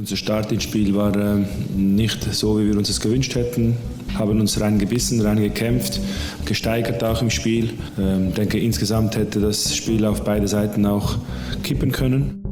Unser Start ins Spiel war nicht so, wie wir uns es gewünscht hätten. Haben uns reingebissen, reingekämpft, gesteigert auch im Spiel. Ich denke, insgesamt hätte das Spiel auf beide Seiten auch kippen können.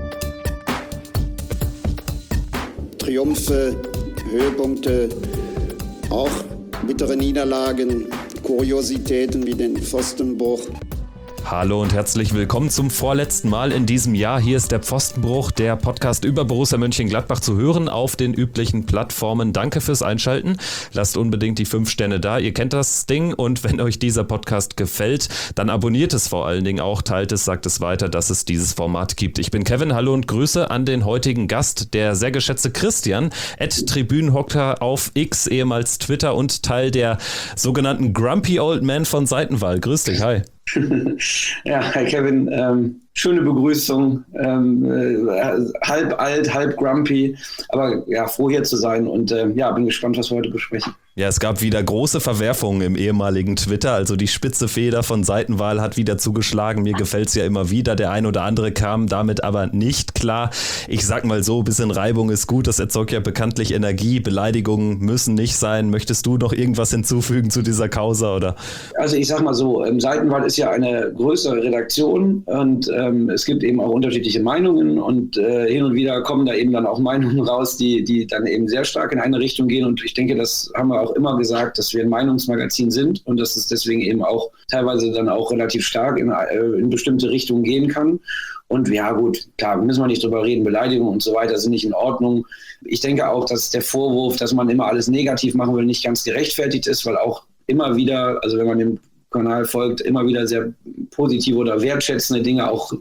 Triumphe, Höhepunkte, auch bittere Niederlagen, Kuriositäten wie den Pfostenbruch. Hallo und herzlich willkommen zum vorletzten Mal in diesem Jahr. Hier ist der Pfostenbruch, der Podcast über Borussia Mönchengladbach zu hören auf den üblichen Plattformen. Danke fürs Einschalten. Lasst unbedingt die 5 Sterne da. Ihr kennt das Ding und wenn euch dieser Podcast gefällt, dann abonniert es vor allen Dingen auch, teilt es, sagt es weiter, dass es dieses Format gibt. Ich bin Kevin, hallo und Grüße an den heutigen Gast, der sehr geschätzte Christian, @Tribünenhocker auf X, ehemals Twitter und Teil der sogenannten Grumpy Old Man von Seitenwall. Grüß dich, hi. Ja, hi Kevin, schöne Begrüßung, halb alt, halb grumpy, aber ja, froh hier zu sein und bin gespannt, was wir heute besprechen. Ja, es gab wieder große Verwerfungen im ehemaligen Twitter, also die spitze Feder von Seitenwall hat wieder zugeschlagen, mir gefällt es ja immer wieder, der ein oder andere kam damit aber nicht klar. Ich sag mal so, ein bisschen Reibung ist gut, das erzeugt ja bekanntlich Energie, Beleidigungen müssen nicht sein. Möchtest du noch irgendwas hinzufügen zu dieser Causa, oder? Also ich sag mal so, Seitenwall ist ja eine größere Redaktion und es gibt eben auch unterschiedliche Meinungen und hin und wieder kommen da eben dann auch Meinungen raus, die dann eben sehr stark in eine Richtung gehen und ich denke, das haben wir auch immer gesagt, dass wir ein Meinungsmagazin sind und dass es deswegen eben auch teilweise dann auch relativ stark in bestimmte Richtungen gehen kann. Und ja gut, klar, müssen wir nicht drüber reden, Beleidigungen und so weiter sind nicht in Ordnung. Ich denke auch, dass der Vorwurf, dass man immer alles negativ machen will, nicht ganz gerechtfertigt ist, weil auch immer wieder, also wenn man dem Kanal folgt, immer wieder sehr positive oder wertschätzende Dinge auch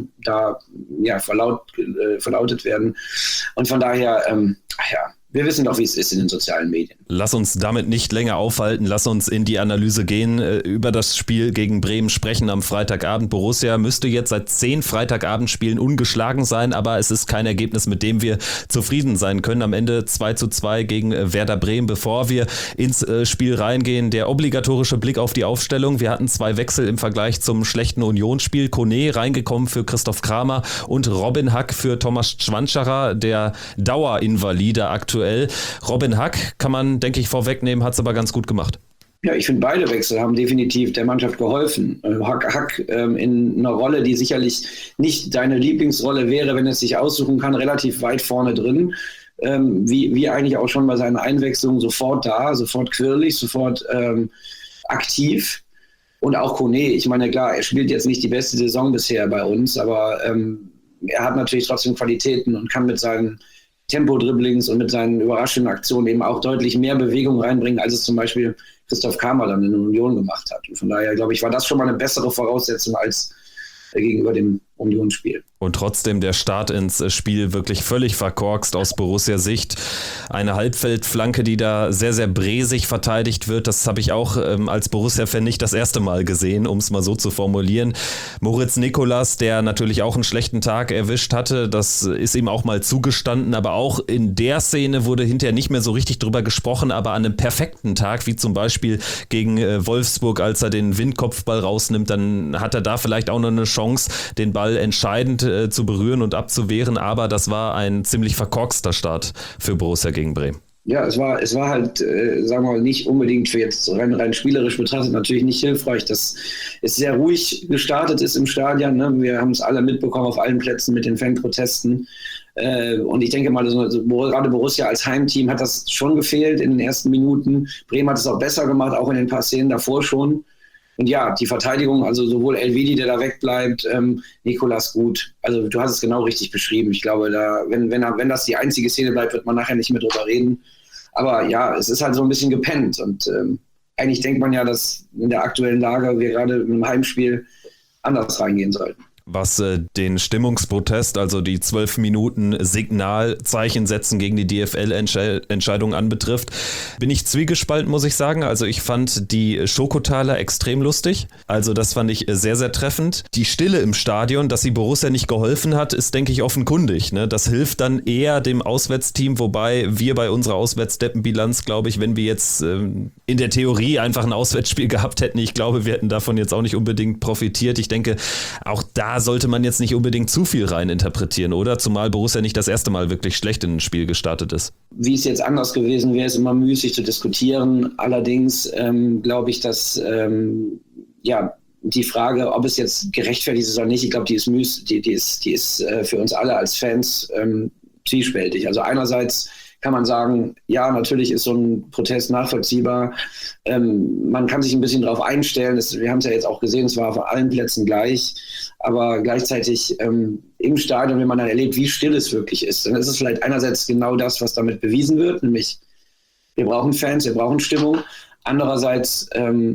verlautet werden. Und von daher, wir wissen doch, wie es ist in den sozialen Medien. Lass uns damit nicht länger aufhalten. Lass uns in die Analyse gehen, über das Spiel gegen Bremen sprechen am Freitagabend. Borussia müsste jetzt seit 10 Freitagabendspielen ungeschlagen sein, aber es ist kein Ergebnis, mit dem wir zufrieden sein können. Am Ende 2:2 gegen Werder Bremen. Bevor wir ins Spiel reingehen, der obligatorische Blick auf die Aufstellung. Wir hatten 2 Wechsel im Vergleich zum schlechten Unionsspiel. Kone reingekommen für Christoph Kramer und Robin Hack für Thomas Schwanscherer, der Dauerinvalide aktuell. Robin Hack, kann man, denke ich, vorwegnehmen, hat es aber ganz gut gemacht. Ja, ich finde, beide Wechsel haben definitiv der Mannschaft geholfen. Hack in einer Rolle, die sicherlich nicht deine Lieblingsrolle wäre, wenn es sich aussuchen kann, relativ weit vorne drin. Wie eigentlich auch schon bei seinen Einwechslungen sofort da, sofort quirlig, sofort aktiv. Und auch Kone, ich meine, klar, er spielt jetzt nicht die beste Saison bisher bei uns, aber er hat natürlich trotzdem Qualitäten und kann mit seinen Tempo-Dribblings und mit seinen überraschenden Aktionen eben auch deutlich mehr Bewegung reinbringen, als es zum Beispiel Christoph Kramer dann in der Union gemacht hat. Und von daher, glaube ich, war das schon mal eine bessere Voraussetzung als gegenüber dem Unionsspiel. Und trotzdem der Start ins Spiel wirklich völlig verkorkst aus Borussia-Sicht. Eine Halbfeldflanke, die da sehr, sehr bresig verteidigt wird. Das habe ich auch als Borussia-Fan nicht das erste Mal gesehen, um es mal so zu formulieren. Moritz Nicolas, der natürlich auch einen schlechten Tag erwischt hatte, das ist ihm auch mal zugestanden. Aber auch in der Szene wurde hinterher nicht mehr so richtig drüber gesprochen. Aber an einem perfekten Tag, wie zum Beispiel gegen Wolfsburg, als er den Windkopfball rausnimmt, dann hat er da vielleicht auch noch eine Chance, den Ball entscheidend zu berühren und abzuwehren, aber das war ein ziemlich verkorkster Start für Borussia gegen Bremen. Ja, es war halt, sagen wir mal, nicht unbedingt für jetzt rein spielerisch betrachtet natürlich nicht hilfreich, dass es sehr ruhig gestartet ist im Stadion. Ne? Wir haben es alle mitbekommen auf allen Plätzen mit den Fanprotesten. Und ich denke mal, gerade Borussia als Heimteam hat das schon gefehlt in den ersten Minuten. Bremen hat es auch besser gemacht, auch in den paar Szenen davor schon. Und ja, die Verteidigung, also sowohl Elvedi, der da wegbleibt, Nicolas gut. Also du hast es genau richtig beschrieben. Ich glaube, wenn das die einzige Szene bleibt, wird man nachher nicht mehr drüber reden. Aber ja, es ist halt so ein bisschen gepennt. Und eigentlich denkt man ja, dass in der aktuellen Lage wir gerade im Heimspiel anders reingehen sollten. Was den Stimmungsprotest, also die 12 Minuten Signalzeichen setzen gegen die DFL-Entscheidung anbetrifft, bin ich zwiegespalten, muss ich sagen. Also ich fand die Schokotaler extrem lustig. Also das fand ich sehr, sehr treffend. Die Stille im Stadion, dass sie Borussia nicht geholfen hat, ist, denke ich, offenkundig. Ne? Das hilft dann eher dem Auswärtsteam, wobei wir bei unserer Auswärtsdeppenbilanz, glaube ich, wenn wir jetzt in der Theorie einfach ein Auswärtsspiel gehabt hätten, ich glaube, wir hätten davon jetzt auch nicht unbedingt profitiert. Ich denke, auch da da sollte man jetzt nicht unbedingt zu viel rein interpretieren, oder? Zumal Borussia nicht das erste Mal wirklich schlecht in ein Spiel gestartet ist. Wie es jetzt anders gewesen wäre, ist immer müßig zu diskutieren. Allerdings glaube ich, dass die Frage, ob es jetzt gerechtfertigt ist oder nicht, ich glaube, die ist für uns alle als Fans zwiespältig. Also einerseits kann man sagen, ja, natürlich ist so ein Protest nachvollziehbar. Man kann sich ein bisschen darauf einstellen. Wir haben es ja jetzt auch gesehen, es war auf allen Plätzen gleich. Aber gleichzeitig im Stadion, wenn man dann erlebt, wie still es wirklich ist, dann ist es vielleicht einerseits genau das, was damit bewiesen wird, nämlich wir brauchen Fans, wir brauchen Stimmung. Andererseits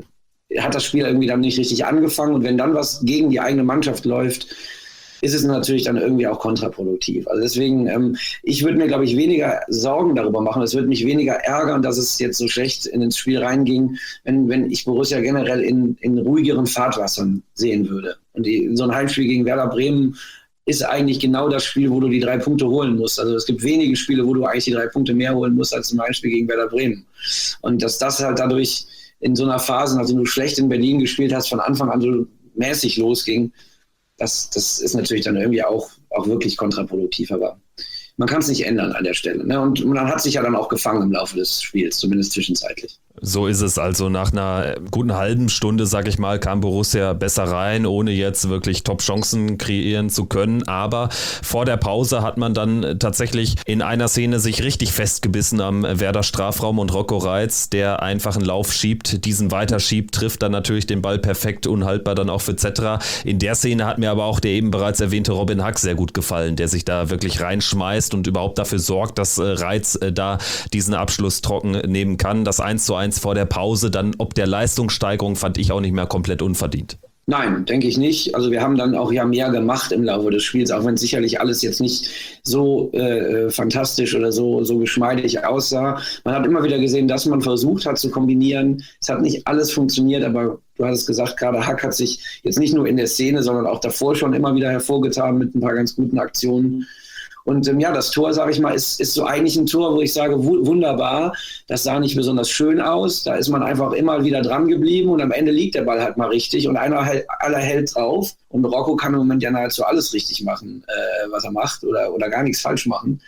hat das Spiel irgendwie dann nicht richtig angefangen. Und wenn dann was gegen die eigene Mannschaft läuft, ist es natürlich dann irgendwie auch kontraproduktiv. Also deswegen, ich würde mir, glaube ich, weniger Sorgen darüber machen. Es würde mich weniger ärgern, dass es jetzt so schlecht ins Spiel reinging, wenn ich Borussia generell in ruhigeren Fahrtwassern sehen würde. Und so ein Heimspiel gegen Werder Bremen ist eigentlich genau das Spiel, wo du die 3 Punkte holen musst. Also es gibt wenige Spiele, wo du eigentlich die 3 Punkte mehr holen musst als im Heimspiel gegen Werder Bremen. Und dass das halt dadurch in so einer Phase, nachdem du schlecht in Berlin gespielt hast, von Anfang an so mäßig losging, das ist natürlich dann irgendwie auch wirklich kontraproduktiv, aber man kann es nicht ändern an der Stelle. Ne? Und man hat sich ja dann auch gefangen im Laufe des Spiels, zumindest zwischenzeitlich. So ist es. Also nach einer guten halben Stunde, sag ich mal, kam Borussia besser rein, ohne jetzt wirklich Top-Chancen kreieren zu können. Aber vor der Pause hat man dann tatsächlich in einer Szene sich richtig festgebissen am Werder Strafraum und Rocco Reitz, der einfach einen Lauf schiebt, diesen weiterschiebt, trifft dann natürlich den Ball perfekt, unhaltbar dann auch für Zetra. In der Szene hat mir aber auch der eben bereits erwähnte Robin Hack sehr gut gefallen, der sich da wirklich reinschmeißt und überhaupt dafür sorgt, dass Reitz da diesen Abschluss trocken nehmen kann. Das 1:1 vor der Pause, dann ob der Leistungssteigerung fand ich auch nicht mehr komplett unverdient. Nein, denke ich nicht. Also wir haben dann auch ja mehr gemacht im Laufe des Spiels, auch wenn sicherlich alles jetzt nicht so fantastisch oder so geschmeidig aussah. Man hat immer wieder gesehen, dass man versucht hat zu kombinieren. Es hat nicht alles funktioniert, aber du hast es gesagt, gerade Hack hat sich jetzt nicht nur in der Szene, sondern auch davor schon immer wieder hervorgetan mit ein paar ganz guten Aktionen. Und das Tor, sage ich mal, ist so eigentlich ein Tor, wo ich sage, wunderbar, das sah nicht besonders schön aus, da ist man einfach immer wieder dran geblieben und am Ende liegt der Ball halt mal richtig und einer hält drauf und Rocco kann im Moment ja nahezu alles richtig machen, was er macht oder gar nichts falsch machen.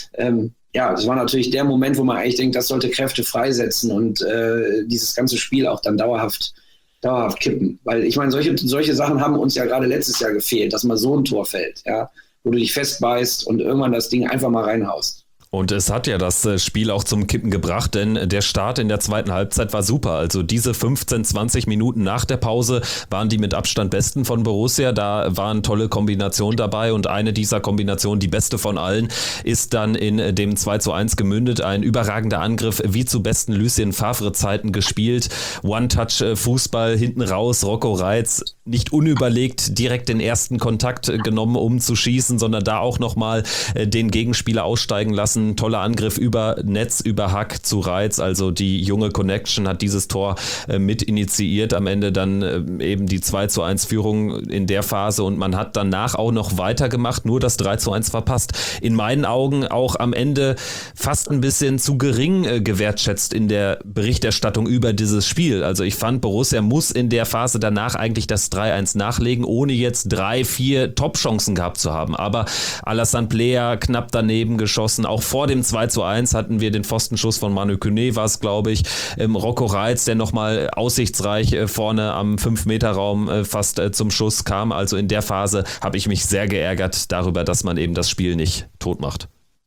Das war natürlich der Moment, wo man eigentlich denkt, das sollte Kräfte freisetzen und dieses ganze Spiel auch dann dauerhaft kippen. Weil ich meine, solche Sachen haben uns ja gerade letztes Jahr gefehlt, dass mal so ein Tor fällt, ja, wo du dich festbeißt und irgendwann das Ding einfach mal reinhaust. Und es hat ja das Spiel auch zum Kippen gebracht, denn der Start in der zweiten Halbzeit war super. Also diese 15, 20 Minuten nach der Pause waren die mit Abstand besten von Borussia. Da waren tolle Kombinationen dabei und eine dieser Kombinationen, die beste von allen, ist dann in dem 2:1 gemündet. Ein überragender Angriff, wie zu besten Lucien Favre-Zeiten gespielt. One-Touch-Fußball hinten raus, Rocco Reitz nicht unüberlegt direkt den ersten Kontakt genommen, um zu schießen, sondern da auch nochmal den Gegenspieler aussteigen lassen. Ein toller Angriff über Netz, über Hack zu Reitz, also die junge Connection hat dieses Tor mit initiiert, am Ende dann eben die 2:1 Führung in der Phase und man hat danach auch noch weitergemacht, nur das 3:1 verpasst. In meinen Augen auch am Ende fast ein bisschen zu gering gewertschätzt in der Berichterstattung über dieses Spiel. Also ich fand, Borussia muss in der Phase danach eigentlich das 3:1 nachlegen, ohne jetzt 3, 4 Top-Chancen gehabt zu haben. Aber Alassane Plea knapp daneben geschossen, auch vor dem 2:1 hatten wir den Pfostenschuss von Manu Kone, war es, glaube ich. Rocco Reitz, der nochmal aussichtsreich vorne am 5-Meter-Raum fast zum Schuss kam. Also in der Phase habe ich mich sehr geärgert darüber, dass man eben das Spiel nicht tot macht.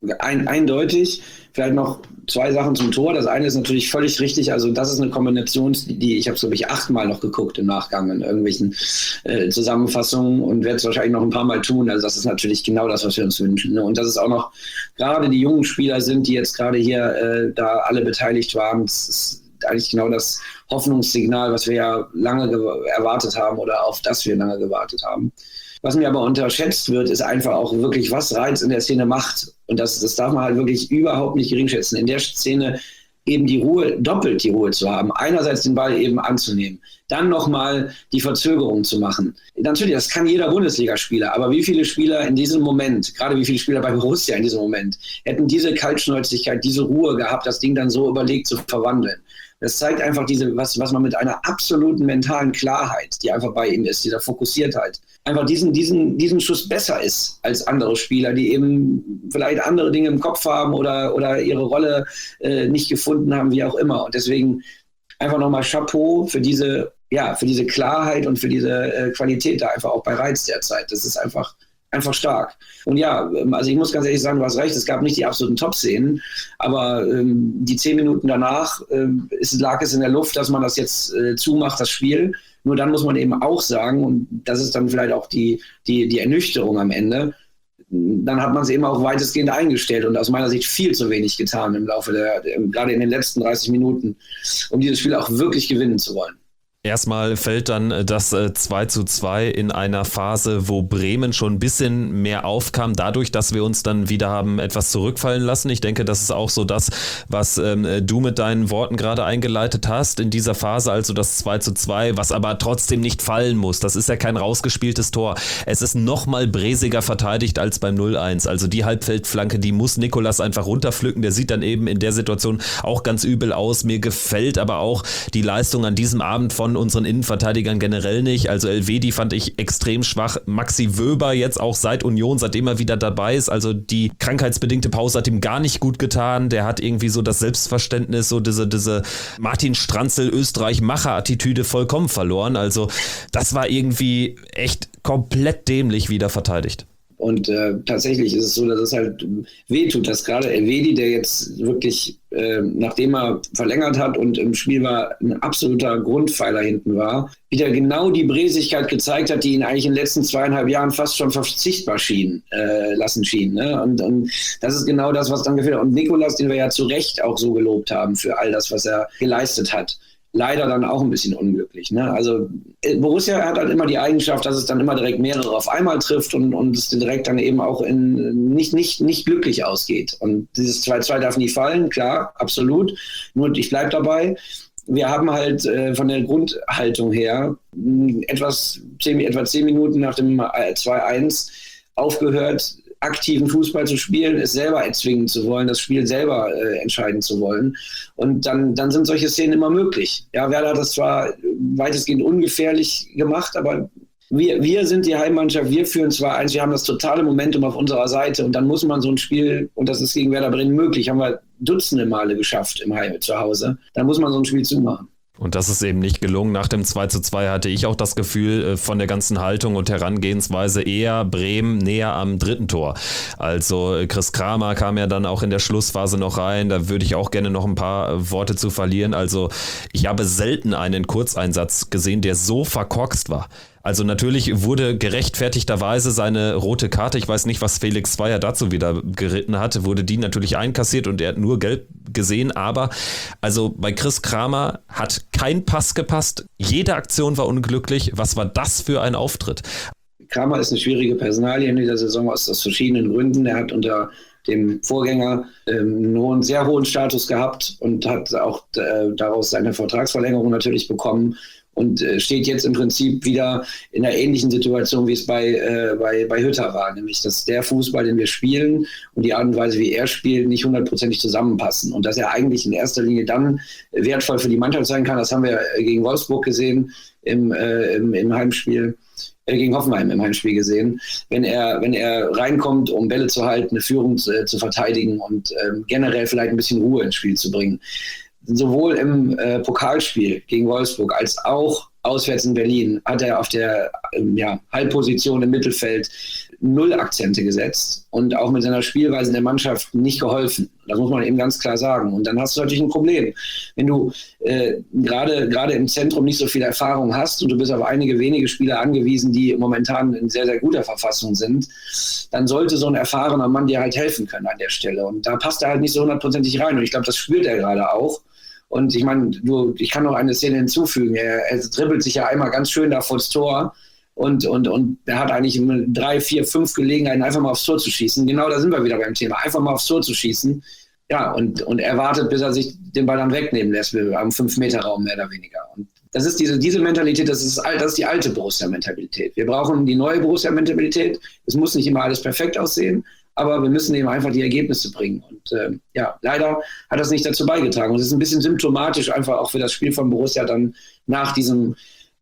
Eindeutig. Vielleicht noch 2 Sachen zum Tor. Das eine ist natürlich völlig richtig. Also das ist eine Kombination, die ich habe es, glaube ich, 8-mal noch geguckt im Nachgang in irgendwelchen Zusammenfassungen und werde es wahrscheinlich noch ein paar Mal tun. Also das ist natürlich genau das, was wir uns wünschen. Ne? Und dass es auch noch gerade die jungen Spieler sind, die jetzt gerade hier da alle beteiligt waren. Das ist eigentlich genau das Hoffnungssignal, was wir ja lange erwartet haben oder auf das wir lange gewartet haben. Was mir aber unterschätzt wird, ist einfach auch wirklich, was Reitz in der Szene macht. Und das darf man halt wirklich überhaupt nicht geringschätzen. In der Szene eben doppelt die Ruhe zu haben. Einerseits den Ball eben anzunehmen, dann nochmal die Verzögerung zu machen. Natürlich, das kann jeder Bundesligaspieler, aber wie viele Spieler in diesem Moment, gerade wie viele Spieler bei Borussia in diesem Moment, hätten diese Kaltschnäuzigkeit, diese Ruhe gehabt, das Ding dann so überlegt zu verwandeln. Das zeigt einfach was man mit einer absoluten mentalen Klarheit, die einfach bei ihm ist, dieser Fokussiertheit, einfach diesen Schuss besser ist als andere Spieler, die eben vielleicht andere Dinge im Kopf haben oder ihre Rolle nicht gefunden haben, wie auch immer. Und deswegen einfach nochmal Chapeau für diese Klarheit und für diese Qualität da einfach auch bei Reitz derzeit. Das ist einfach stark. Und ja, also ich muss ganz ehrlich sagen, du hast recht, es gab nicht die absoluten Top-Szenen, aber die 10 Minuten danach lag es in der Luft, dass man das jetzt zumacht, das Spiel. Nur dann muss man eben auch sagen, und das ist dann vielleicht auch die Ernüchterung am Ende, dann hat man es eben auch weitestgehend eingestellt und aus meiner Sicht viel zu wenig getan im Laufe gerade in den letzten 30 Minuten, um dieses Spiel auch wirklich gewinnen zu wollen. Erstmal fällt dann das 2:2 in einer Phase, wo Bremen schon ein bisschen mehr aufkam, dadurch, dass wir uns dann wieder haben etwas zurückfallen lassen. Ich denke, das ist auch so das, was du mit deinen Worten gerade eingeleitet hast in dieser Phase, also das 2:2, was aber trotzdem nicht fallen muss. Das ist ja kein rausgespieltes Tor. Es ist nochmal bräsiger verteidigt als beim 0:1. Also die Halbfeldflanke, die muss Nicolas einfach runterpflücken. Der sieht dann eben in der Situation auch ganz übel aus. Mir gefällt aber auch die Leistung an diesem Abend von unseren Innenverteidigern generell nicht. Also Elvedi fand ich extrem schwach. Maxi Wöber jetzt auch seit Union, seitdem er wieder dabei ist. Also die krankheitsbedingte Pause hat ihm gar nicht gut getan. Der hat irgendwie so das Selbstverständnis, so diese Martin Stranzl Österreich-Macher-Attitüde vollkommen verloren. Also das war irgendwie echt komplett dämlich wieder verteidigt. Und tatsächlich ist es so, dass es halt wehtut, dass gerade Elvedi, der jetzt wirklich, nachdem er verlängert hat und im Spiel war, ein absoluter Grundpfeiler hinten war, wieder genau die Bräsigkeit gezeigt hat, die ihn eigentlich in den letzten 2,5 Jahren fast schon verzichtbar lassen schien. Ne? Und das ist genau das, was dann gefehlt hat. Und Nicolas, den wir ja zu Recht auch so gelobt haben für all das, was er geleistet hat, leider dann auch ein bisschen unglücklich. Ne? Also Borussia hat halt immer die Eigenschaft, dass es dann immer direkt mehrere auf einmal trifft und es direkt dann eben auch nicht glücklich ausgeht. Und dieses 2:2 darf nie fallen, klar, absolut. Nur ich bleibe dabei. Wir haben halt von der Grundhaltung her etwa 10 Minuten nach dem 2:1 aufgehört, aktiven Fußball zu spielen, es selber erzwingen zu wollen, das Spiel selber entscheiden zu wollen. Und dann sind solche Szenen immer möglich. Ja, Werder hat das zwar weitestgehend ungefährlich gemacht, aber wir sind die Heimmannschaft, wir führen 2:1, wir haben das totale Momentum auf unserer Seite und dann muss man so ein Spiel, und das ist gegen Werder Bremen möglich, haben wir dutzende Male geschafft im Heim zu Hause, dann muss man so ein Spiel zumachen. Und das ist eben nicht gelungen. Nach dem 2:2 hatte ich auch das Gefühl, von der ganzen Haltung und Herangehensweise eher Bremen näher am dritten Tor. Also Chris Kramer kam ja dann auch in der Schlussphase noch rein. Da würde ich auch gerne noch ein paar Worte zu verlieren. Also ich habe selten einen Kurzeinsatz gesehen, der so verkorkst war. Also natürlich wurde gerechtfertigterweise seine rote Karte, ich weiß nicht, was Felix Zweier dazu wieder geritten hatte, wurde die natürlich einkassiert und er hat nur gelb gesehen, aber also bei Chris Kramer hat kein Pass gepasst, jede Aktion war unglücklich. Was war das für ein Auftritt? Kramer ist eine schwierige Personalie in dieser Saison aus verschiedenen Gründen. Er hat unter dem Vorgänger einen sehr hohen Status gehabt und hat auch daraus seine Vertragsverlängerung natürlich bekommen. Und steht jetzt im Prinzip wieder in einer ähnlichen Situation, wie es bei Hütter war, nämlich dass der Fußball, den wir spielen und die Art und Weise, wie er spielt, nicht 100%ig zusammenpassen und dass er eigentlich in erster Linie dann wertvoll für die Mannschaft sein kann. Das haben wir gegen Wolfsburg gesehen im Heimspiel, gegen Hoffenheim im Heimspiel gesehen, wenn er reinkommt, um Bälle zu halten, eine Führung zu verteidigen und generell vielleicht ein bisschen Ruhe ins Spiel zu bringen. Sowohl im Pokalspiel gegen Wolfsburg als auch auswärts in Berlin hat er auf der Halbposition im Mittelfeld 0 Akzente gesetzt und auch mit seiner Spielweise in der Mannschaft nicht geholfen. Das muss man eben ganz klar sagen. Und dann hast du natürlich ein Problem. Wenn du gerade im Zentrum nicht so viel Erfahrung hast und du bist auf einige wenige Spieler angewiesen, die momentan in sehr, sehr guter Verfassung sind, dann sollte so ein erfahrener Mann dir halt helfen können an der Stelle. Und da passt er halt nicht so 100%ig rein. Und ich glaube, das spürt er gerade auch. Und ich meine, ich kann noch eine Szene hinzufügen. Er dribbelt sich ja einmal ganz schön da vors Tor und er hat eigentlich 3, 4, 5 Gelegenheiten, einfach mal aufs Tor zu schießen. Genau, da sind wir wieder beim Thema. Einfach mal aufs Tor zu schießen. Ja, und er wartet, bis er sich den Ball dann wegnehmen lässt, am 5-Meter-Raum mehr oder weniger. Und das ist diese Mentalität, das ist die alte Borussia-Mentalität. Wir brauchen die neue Borussia-Mentalität. Es muss nicht immer alles perfekt aussehen, aber wir müssen eben einfach die Ergebnisse bringen. Und leider hat das nicht dazu beigetragen. Und es ist ein bisschen symptomatisch einfach auch für das Spiel von Borussia dann nach diesem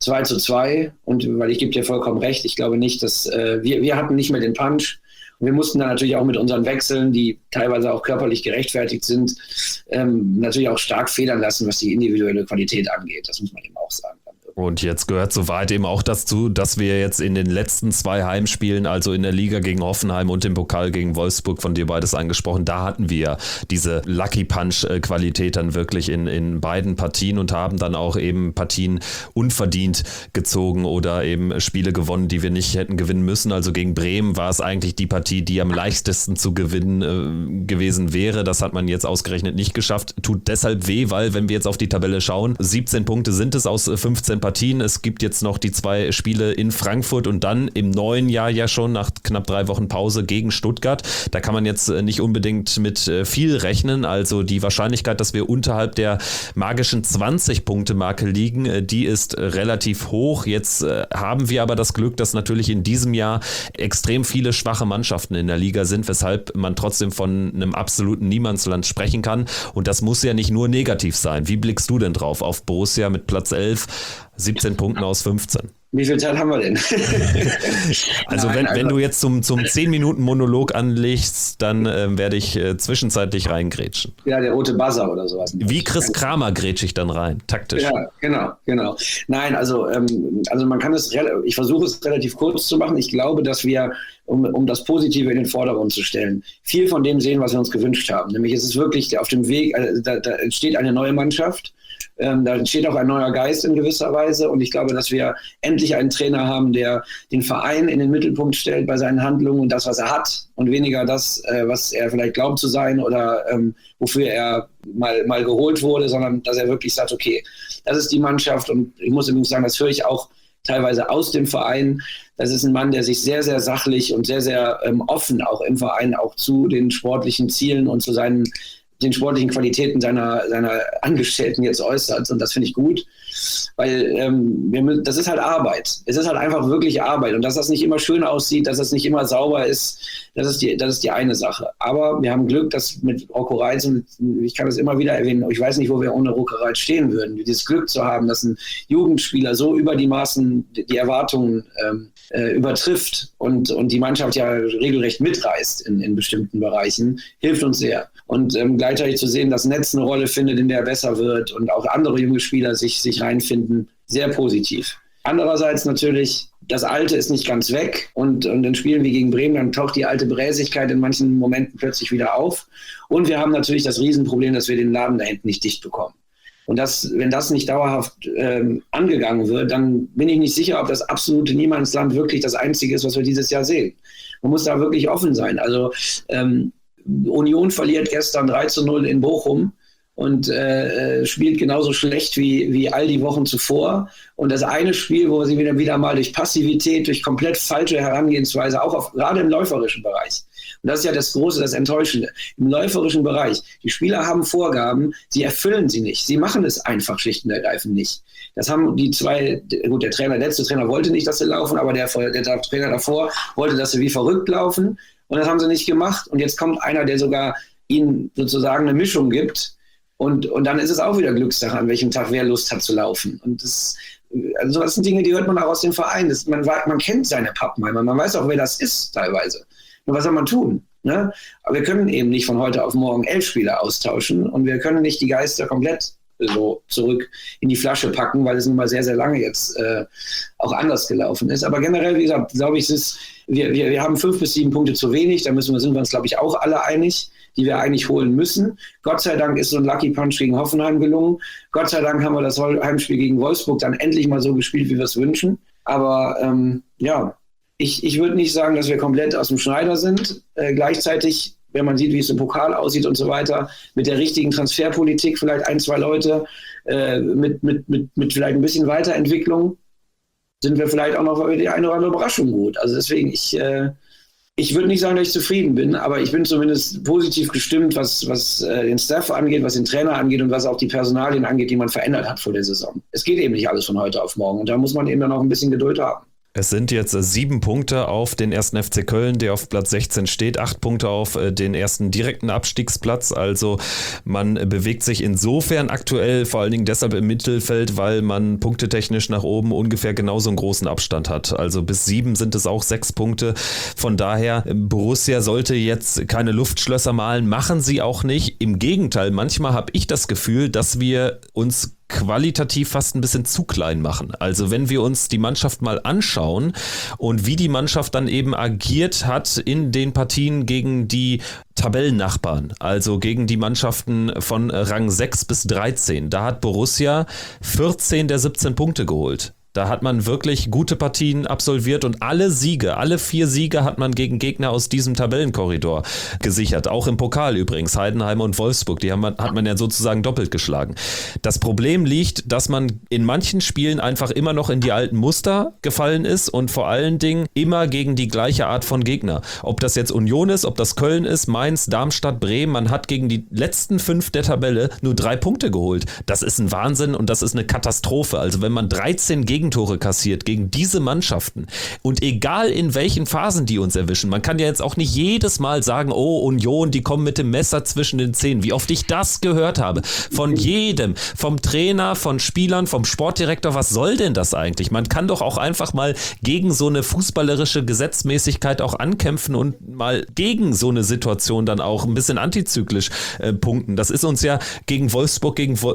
2:2. Und weil ich gebe dir vollkommen recht, ich glaube nicht, dass wir hatten nicht mehr den Punch. Und wir mussten dann natürlich auch mit unseren Wechseln, die teilweise auch körperlich gerechtfertigt sind, natürlich auch stark federn lassen, was die individuelle Qualität angeht. Das muss man eben auch sagen. Und jetzt gehört soweit eben auch dazu, dass wir jetzt in den letzten 2 Heimspielen, also in der Liga gegen Hoffenheim und im Pokal gegen Wolfsburg, von dir beides angesprochen, da hatten wir diese Lucky Punch-Qualität dann wirklich in beiden Partien und haben dann auch eben Partien unverdient gezogen oder eben Spiele gewonnen, die wir nicht hätten gewinnen müssen. Also gegen Bremen war es eigentlich die Partie, die am leichtesten zu gewinnen gewesen wäre. Das hat man jetzt ausgerechnet nicht geschafft. Tut deshalb weh, weil, wenn wir jetzt auf die Tabelle schauen, 17 Punkte sind es aus 15 Partien. Es gibt jetzt noch die 2 Spiele in Frankfurt und dann im neuen Jahr ja schon nach knapp 3 Wochen Pause gegen Stuttgart. Da kann man jetzt nicht unbedingt mit viel rechnen. Also die Wahrscheinlichkeit, dass wir unterhalb der magischen 20-Punkte-Marke liegen, die ist relativ hoch. Jetzt haben wir aber das Glück, dass natürlich in diesem Jahr extrem viele schwache Mannschaften in der Liga sind, weshalb man trotzdem von einem absoluten Niemandsland sprechen kann. Und das muss ja nicht nur negativ sein. Wie blickst du denn drauf auf Borussia mit Platz 11? 17 Punkten aus 15. Wie viel Zeit haben wir denn? Also wenn du jetzt zum 10-Minuten-Monolog anlegst, dann werde ich zwischenzeitlich reingrätschen. Ja, der rote Buzzer oder sowas. Wie Chris Kramer grätsche ich dann rein, taktisch. Ja, genau. Nein, also man kann ich versuche es relativ kurz zu machen. Ich glaube, dass wir, um das Positive in den Vordergrund zu stellen, viel von dem sehen, was wir uns gewünscht haben. Nämlich es ist wirklich auf dem Weg, da entsteht eine neue Mannschaft. Da entsteht auch ein neuer Geist in gewisser Weise und ich glaube, dass wir endlich einen Trainer haben, der den Verein in den Mittelpunkt stellt bei seinen Handlungen und das, was er hat und weniger das, was er vielleicht glaubt zu sein oder wofür er mal geholt wurde, sondern dass er wirklich sagt, okay, das ist die Mannschaft und ich muss übrigens sagen, das höre ich auch teilweise aus dem Verein. Das ist ein Mann, der sich sehr, sehr sachlich und sehr, sehr offen auch im Verein auch zu den sportlichen Zielen und zu den sportlichen Qualitäten seiner Angestellten jetzt äußert. Und das finde ich gut, weil das ist halt Arbeit. Es ist halt einfach wirklich Arbeit. Und dass das nicht immer schön aussieht, dass das nicht immer sauber ist, das ist die eine Sache. Aber wir haben Glück, dass mit Rocco Reitz, und ich kann das immer wieder erwähnen, ich weiß nicht, wo wir ohne Rocco Reitz stehen würden, dieses Glück zu haben, dass ein Jugendspieler so über die Maßen die Erwartungen übertrifft und die Mannschaft ja regelrecht mitreißt in bestimmten Bereichen, hilft uns sehr. Und gleichzeitig zu sehen, dass Netz eine Rolle findet, in der er besser wird und auch andere junge Spieler sich reinfinden, sehr positiv. Andererseits natürlich, das Alte ist nicht ganz weg und in Spielen wie gegen Bremen, dann taucht die alte Bräsigkeit in manchen Momenten plötzlich wieder auf. Und wir haben natürlich das Riesenproblem, dass wir den Laden da hinten nicht dicht bekommen. Und wenn das nicht dauerhaft angegangen wird, dann bin ich nicht sicher, ob das absolute Niemandsland wirklich das Einzige ist, was wir dieses Jahr sehen. Man muss da wirklich offen sein. Also Union verliert gestern 3:0 in Bochum und spielt genauso schlecht wie all die Wochen zuvor. Und das eine Spiel, wo sie wieder mal durch Passivität, durch komplett falsche Herangehensweise, auch gerade im läuferischen Bereich. Und das ist ja das Große, das Enttäuschende. Im läuferischen Bereich. Die Spieler haben Vorgaben, sie erfüllen sie nicht. Sie machen es einfach schlicht und ergreifend nicht. Das haben die zwei, gut, der letzte Trainer wollte nicht, dass sie laufen, aber der Trainer davor wollte, dass sie wie verrückt laufen. Und das haben sie nicht gemacht. Und jetzt kommt einer, der sogar ihnen sozusagen eine Mischung gibt. Und dann ist es auch wieder Glückssache, an welchem Tag wer Lust hat zu laufen. Und das sind Dinge, die hört man auch aus dem Verein. Man kennt seine Pappenheimer, man weiß auch, wer das ist teilweise. Nur was soll man tun? Ne? Aber wir können eben nicht von heute auf morgen 11 Spieler austauschen und wir können nicht die Geister komplett so zurück in die Flasche packen, weil es nun mal sehr, sehr lange jetzt auch anders gelaufen ist. Aber generell, wie gesagt, glaube ich, wir haben 5 bis 7 Punkte zu wenig. Da sind wir uns, glaube ich, auch alle einig, die wir eigentlich holen müssen. Gott sei Dank ist so ein Lucky Punch gegen Hoffenheim gelungen. Gott sei Dank haben wir das Heimspiel gegen Wolfsburg dann endlich mal so gespielt, wie wir es wünschen. Aber ich würde nicht sagen, dass wir komplett aus dem Schneider sind. Gleichzeitig, wenn man sieht, wie es im Pokal aussieht und so weiter, mit der richtigen Transferpolitik, vielleicht 1, 2 Leute, mit vielleicht ein bisschen Weiterentwicklung, sind wir vielleicht auch noch für die eine oder andere Überraschung gut. Also deswegen, ich würde nicht sagen, dass ich zufrieden bin, aber ich bin zumindest positiv gestimmt, was den Staff angeht, was den Trainer angeht und was auch die Personalien angeht, die man verändert hat vor der Saison. Es geht eben nicht alles von heute auf morgen und da muss man eben dann auch ein bisschen Geduld haben. Es sind jetzt 7 Punkte auf den 1. FC Köln, der auf Platz 16 steht, 8 Punkte auf den ersten direkten Abstiegsplatz. Also man bewegt sich insofern aktuell vor allen Dingen deshalb im Mittelfeld, weil man punktetechnisch nach oben ungefähr genauso einen großen Abstand hat. Also bis 7 sind es auch 6 Punkte. Von daher, Borussia sollte jetzt keine Luftschlösser malen, machen sie auch nicht. Im Gegenteil, manchmal habe ich das Gefühl, dass wir uns qualitativ fast ein bisschen zu klein machen. Also wenn wir uns die Mannschaft mal anschauen und wie die Mannschaft dann eben agiert hat in den Partien gegen die Tabellennachbarn, also gegen die Mannschaften von Rang 6 bis 13, da hat Borussia 14 der 17 Punkte geholt. Da hat man wirklich gute Partien absolviert und alle 4 Siege hat man gegen Gegner aus diesem Tabellenkorridor gesichert. Auch im Pokal übrigens, Heidenheim und Wolfsburg, die hat man ja sozusagen doppelt geschlagen. Das Problem liegt, dass man in manchen Spielen einfach immer noch in die alten Muster gefallen ist und vor allen Dingen immer gegen die gleiche Art von Gegner. Ob das jetzt Union ist, ob das Köln ist, Mainz, Darmstadt, Bremen, man hat gegen die letzten 5 der Tabelle nur 3 Punkte geholt. Das ist ein Wahnsinn und das ist eine Katastrophe. Also wenn man 13 Gegentore kassiert gegen diese Mannschaften und egal in welchen Phasen die uns erwischen, man kann ja jetzt auch nicht jedes Mal sagen, oh Union, die kommen mit dem Messer zwischen den Zähnen, wie oft ich das gehört habe, von jedem, vom Trainer, von Spielern, vom Sportdirektor, was soll denn das eigentlich? Man kann doch auch einfach mal gegen so eine fußballerische Gesetzmäßigkeit auch ankämpfen und mal gegen so eine Situation dann auch ein bisschen antizyklisch punkten. Das ist uns ja gegen Wolfsburg,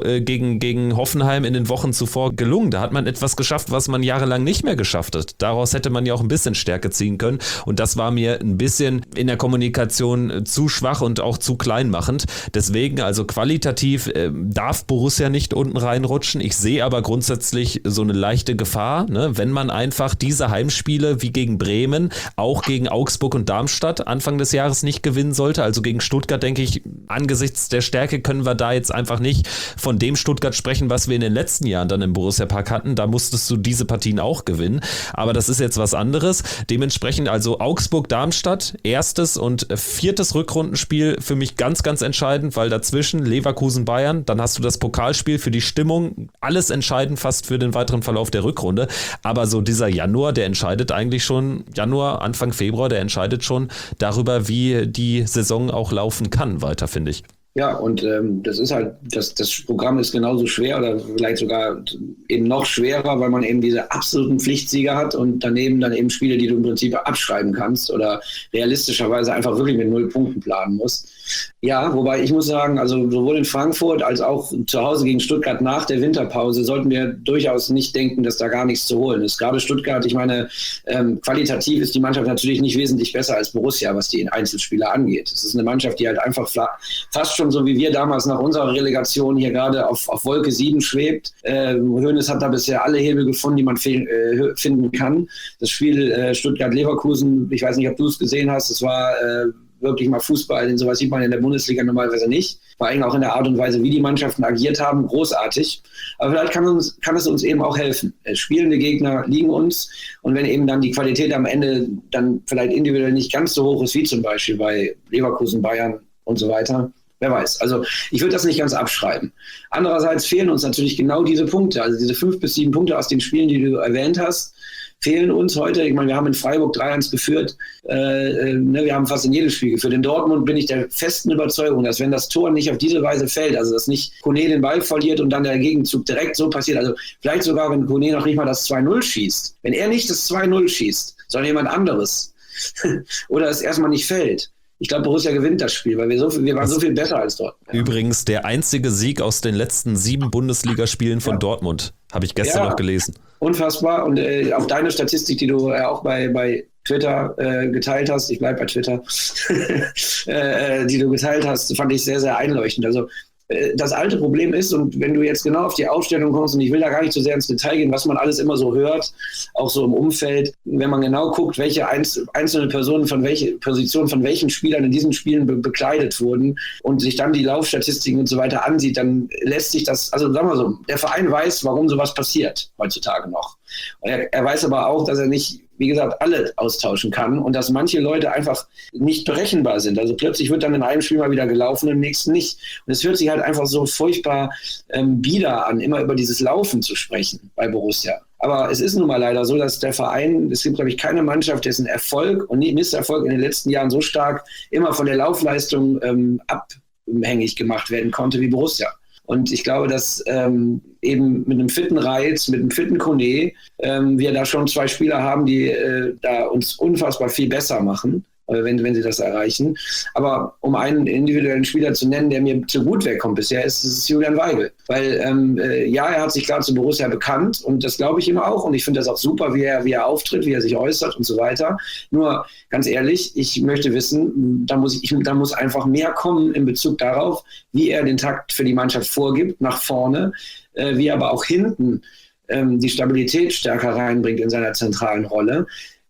gegen Hoffenheim in den Wochen zuvor gelungen. Da hat man etwas geschafft, was man jahrelang nicht mehr geschafft hat. Daraus hätte man ja auch ein bisschen Stärke ziehen können und das war mir ein bisschen in der Kommunikation zu schwach und auch zu kleinmachend. Deswegen, also qualitativ darf Borussia nicht unten reinrutschen. Ich sehe aber grundsätzlich so eine leichte Gefahr, ne, wenn man einfach diese Heimspiele wie gegen Bremen, auch gegen Augsburg und Darmstadt Anfang des Jahres nicht gewinnen sollte. Also gegen Stuttgart, denke ich, angesichts der Stärke können wir da jetzt einfach nicht von dem Stuttgart sprechen, was wir in den letzten Jahren dann im Borussia-Park hatten. Da musstest du diese Partien auch gewinnen. Aber das ist jetzt was anderes. Dementsprechend also Augsburg-Darmstadt, 1. und 4. Rückrundenspiel für mich ganz, ganz entscheidend, weil dazwischen Leverkusen-Bayern, dann hast du das Pokalspiel für die Stimmung, alles entscheidend fast für den weiteren Verlauf der Rückrunde. Aber so dieser Januar, der entscheidet eigentlich schon, Januar, Anfang Februar, der entscheidet schon darüber, wie die Saison auch laufen kann, weiter, finde ich. Ja, und das ist halt, das Programm ist genauso schwer oder vielleicht sogar eben noch schwerer, weil man eben diese absoluten Pflichtsieger hat und daneben dann eben Spiele, die du im Prinzip abschreiben kannst oder realistischerweise einfach wirklich mit 0 Punkten planen musst. Ja, wobei ich muss sagen, also sowohl in Frankfurt als auch zu Hause gegen Stuttgart nach der Winterpause sollten wir durchaus nicht denken, dass da gar nichts zu holen ist. Gerade Stuttgart, ich meine, qualitativ ist die Mannschaft natürlich nicht wesentlich besser als Borussia, was die Einzelspieler angeht. Es ist eine Mannschaft, die halt einfach fast schon so wie wir damals nach unserer Relegation hier gerade auf Wolke 7 schwebt. Hoeneß hat da bisher alle Hebel gefunden, die man finden kann. Das Spiel Stuttgart-Leverkusen, ich weiß nicht, ob du es gesehen hast, es war wirklich mal Fußball, denn sowas sieht man in der Bundesliga normalerweise nicht. Vor allem auch in der Art und Weise, wie die Mannschaften agiert haben, großartig. Aber vielleicht kann es uns eben auch helfen. Spielende Gegner liegen uns und wenn eben dann die Qualität am Ende dann vielleicht individuell nicht ganz so hoch ist, wie zum Beispiel bei Leverkusen, Bayern und so weiter, wer weiß. Also ich würde das nicht ganz abschreiben. Andererseits fehlen uns natürlich genau diese Punkte, also diese 5 bis 7 Punkte aus den Spielen, die du erwähnt hast, fehlen uns heute. Ich meine, wir haben in Freiburg 3-1 geführt. Wir haben fast in jedem Spiel geführt. In Dortmund bin ich der festen Überzeugung, dass wenn das Tor nicht auf diese Weise fällt, also dass nicht Kone den Ball verliert und dann der Gegenzug direkt so passiert, also vielleicht sogar, wenn Kone noch nicht mal das 2-0 schießt, wenn er nicht das 2-0 schießt, sondern jemand anderes oder es erstmal nicht fällt, ich glaube, Borussia gewinnt das Spiel, weil wir waren so viel besser als dort. Übrigens der einzige Sieg aus den letzten 7 Bundesligaspielen von Dortmund, habe ich gestern noch gelesen. Unfassbar. Und auch deine Statistik, die du auch bei Twitter geteilt hast, ich bleibe bei Twitter, die du geteilt hast, fand ich sehr, sehr einleuchtend. Also das alte Problem ist, und wenn du jetzt genau auf die Aufstellung kommst, und ich will da gar nicht so sehr ins Detail gehen, was man alles immer so hört, auch so im Umfeld, wenn man genau guckt, welche einzelne Personen von welche Position von welchen Spielern in diesen Spielen bekleidet wurden und sich dann die Laufstatistiken und so weiter ansieht, dann lässt sich das, also sagen wir so, der Verein weiß, warum sowas passiert heutzutage noch. Er weiß aber auch, dass er nicht, wie gesagt, alle austauschen kann und dass manche Leute einfach nicht berechenbar sind. Also plötzlich wird dann in einem Spiel mal wieder gelaufen, im nächsten nicht. Und es hört sich halt einfach so furchtbar bieder an, immer über dieses Laufen zu sprechen bei Borussia. Aber es ist nun mal leider so, dass der Verein, es gibt, glaube ich, keine Mannschaft, dessen Erfolg und Misserfolg in den letzten Jahren so stark immer von der Laufleistung abhängig gemacht werden konnte wie Borussia. Und ich glaube, dass eben mit einem fitten Reiz, mit einem fitten Kone, wir da schon 2 Spieler haben, die da uns unfassbar viel besser machen, wenn sie das erreichen. Aber um einen individuellen Spieler zu nennen, der mir zu gut wegkommt bisher, ist es Julian Weigl. Weil er hat sich gerade zu Borussia bekannt und das glaube ich ihm auch. Und ich finde das auch super, wie er auftritt, wie er sich äußert und so weiter. Nur ganz ehrlich, ich möchte wissen, da muss einfach mehr kommen in Bezug darauf, wie er den Takt für die Mannschaft vorgibt, nach vorne, wie er aber auch hinten die Stabilität stärker reinbringt in seiner zentralen Rolle.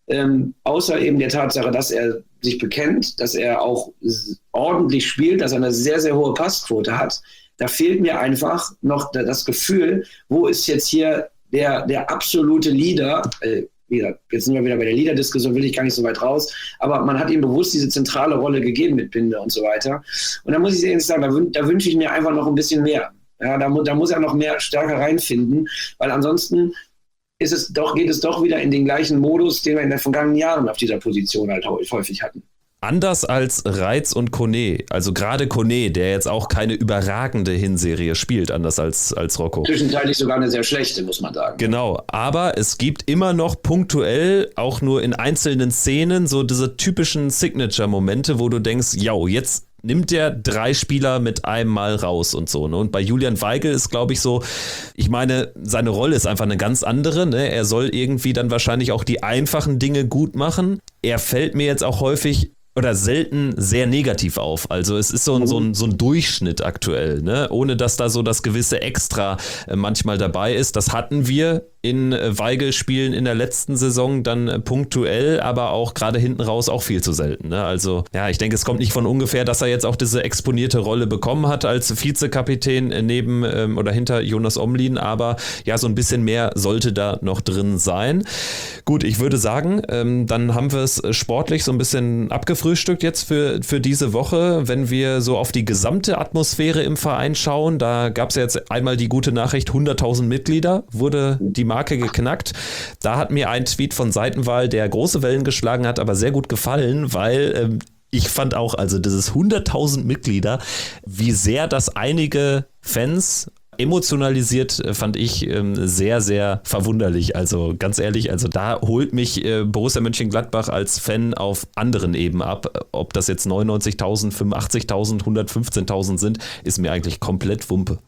Außer eben der Tatsache, dass er sich bekennt, dass er auch ordentlich spielt, dass er eine sehr, sehr hohe Passquote hat. Da fehlt mir einfach noch das Gefühl, wo ist jetzt hier der absolute Leader? Jetzt sind wir wieder bei der Leader-Diskussion, will ich gar nicht so weit raus, aber man hat ihm bewusst diese zentrale Rolle gegeben mit Binde und so weiter. Und da muss ich ehrlich sagen, da wünsche ich mir einfach noch ein bisschen mehr. Ja, da muss er noch mehr stärker reinfinden, weil ansonsten geht es doch wieder in den gleichen Modus, den wir in den vergangenen Jahren auf dieser Position halt häufig hatten. Anders als Reitz und Kone, also gerade Kone, der jetzt auch keine überragende Hinserie spielt, anders als Rocco. Zwischenzeitlich sogar eine sehr schlechte, muss man sagen. Genau, aber es gibt immer noch punktuell, auch nur in einzelnen Szenen, so diese typischen Signature-Momente, wo du denkst, ja, jetzt nimmt der 3 Spieler mit einem Mal raus und so. Ne? Und bei Julian Weigl ist, glaube ich, so, ich meine, seine Rolle ist einfach eine ganz andere. Ne? Er soll irgendwie dann wahrscheinlich auch die einfachen Dinge gut machen. Er fällt mir jetzt auch häufig oder selten sehr negativ auf. Also es ist so ein Durchschnitt aktuell, ne? Ohne dass da so das gewisse Extra manchmal dabei ist. Das hatten wir in Weigl-Spielen in der letzten Saison dann punktuell, aber auch gerade hinten raus auch viel zu selten. Ne? Also ja, ich denke, es kommt nicht von ungefähr, dass er jetzt auch diese exponierte Rolle bekommen hat als Vizekapitän neben oder hinter Jonas Omlin, aber ja, so ein bisschen mehr sollte da noch drin sein. Gut, ich würde sagen, dann haben wir es sportlich so ein bisschen abgefrühstückt jetzt für diese Woche. Wenn wir so auf die gesamte Atmosphäre im Verein schauen, da gab es ja jetzt einmal die gute Nachricht, 100.000 Mitglieder wurde die Marke geknackt. Da hat mir ein Tweet von Seitenwahl, der große Wellen geschlagen hat, aber sehr gut gefallen, weil ich fand auch, also dieses 100.000 Mitglieder, wie sehr das einige Fans emotionalisiert, fand ich sehr, sehr verwunderlich. Also ganz ehrlich, also da holt mich Borussia Mönchengladbach als Fan auf anderen Ebenen ab. Ob das jetzt 99.000, 85.000, 115.000 sind, ist mir eigentlich komplett Wumpe.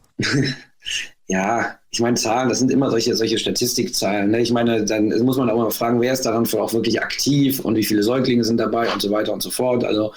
Ja, ich meine, Zahlen, das sind immer solche Statistikzahlen. Ne? Ich meine, dann muss man auch mal fragen, wer ist daran auch wirklich aktiv und wie viele Säuglinge sind dabei und so weiter und so fort. Also,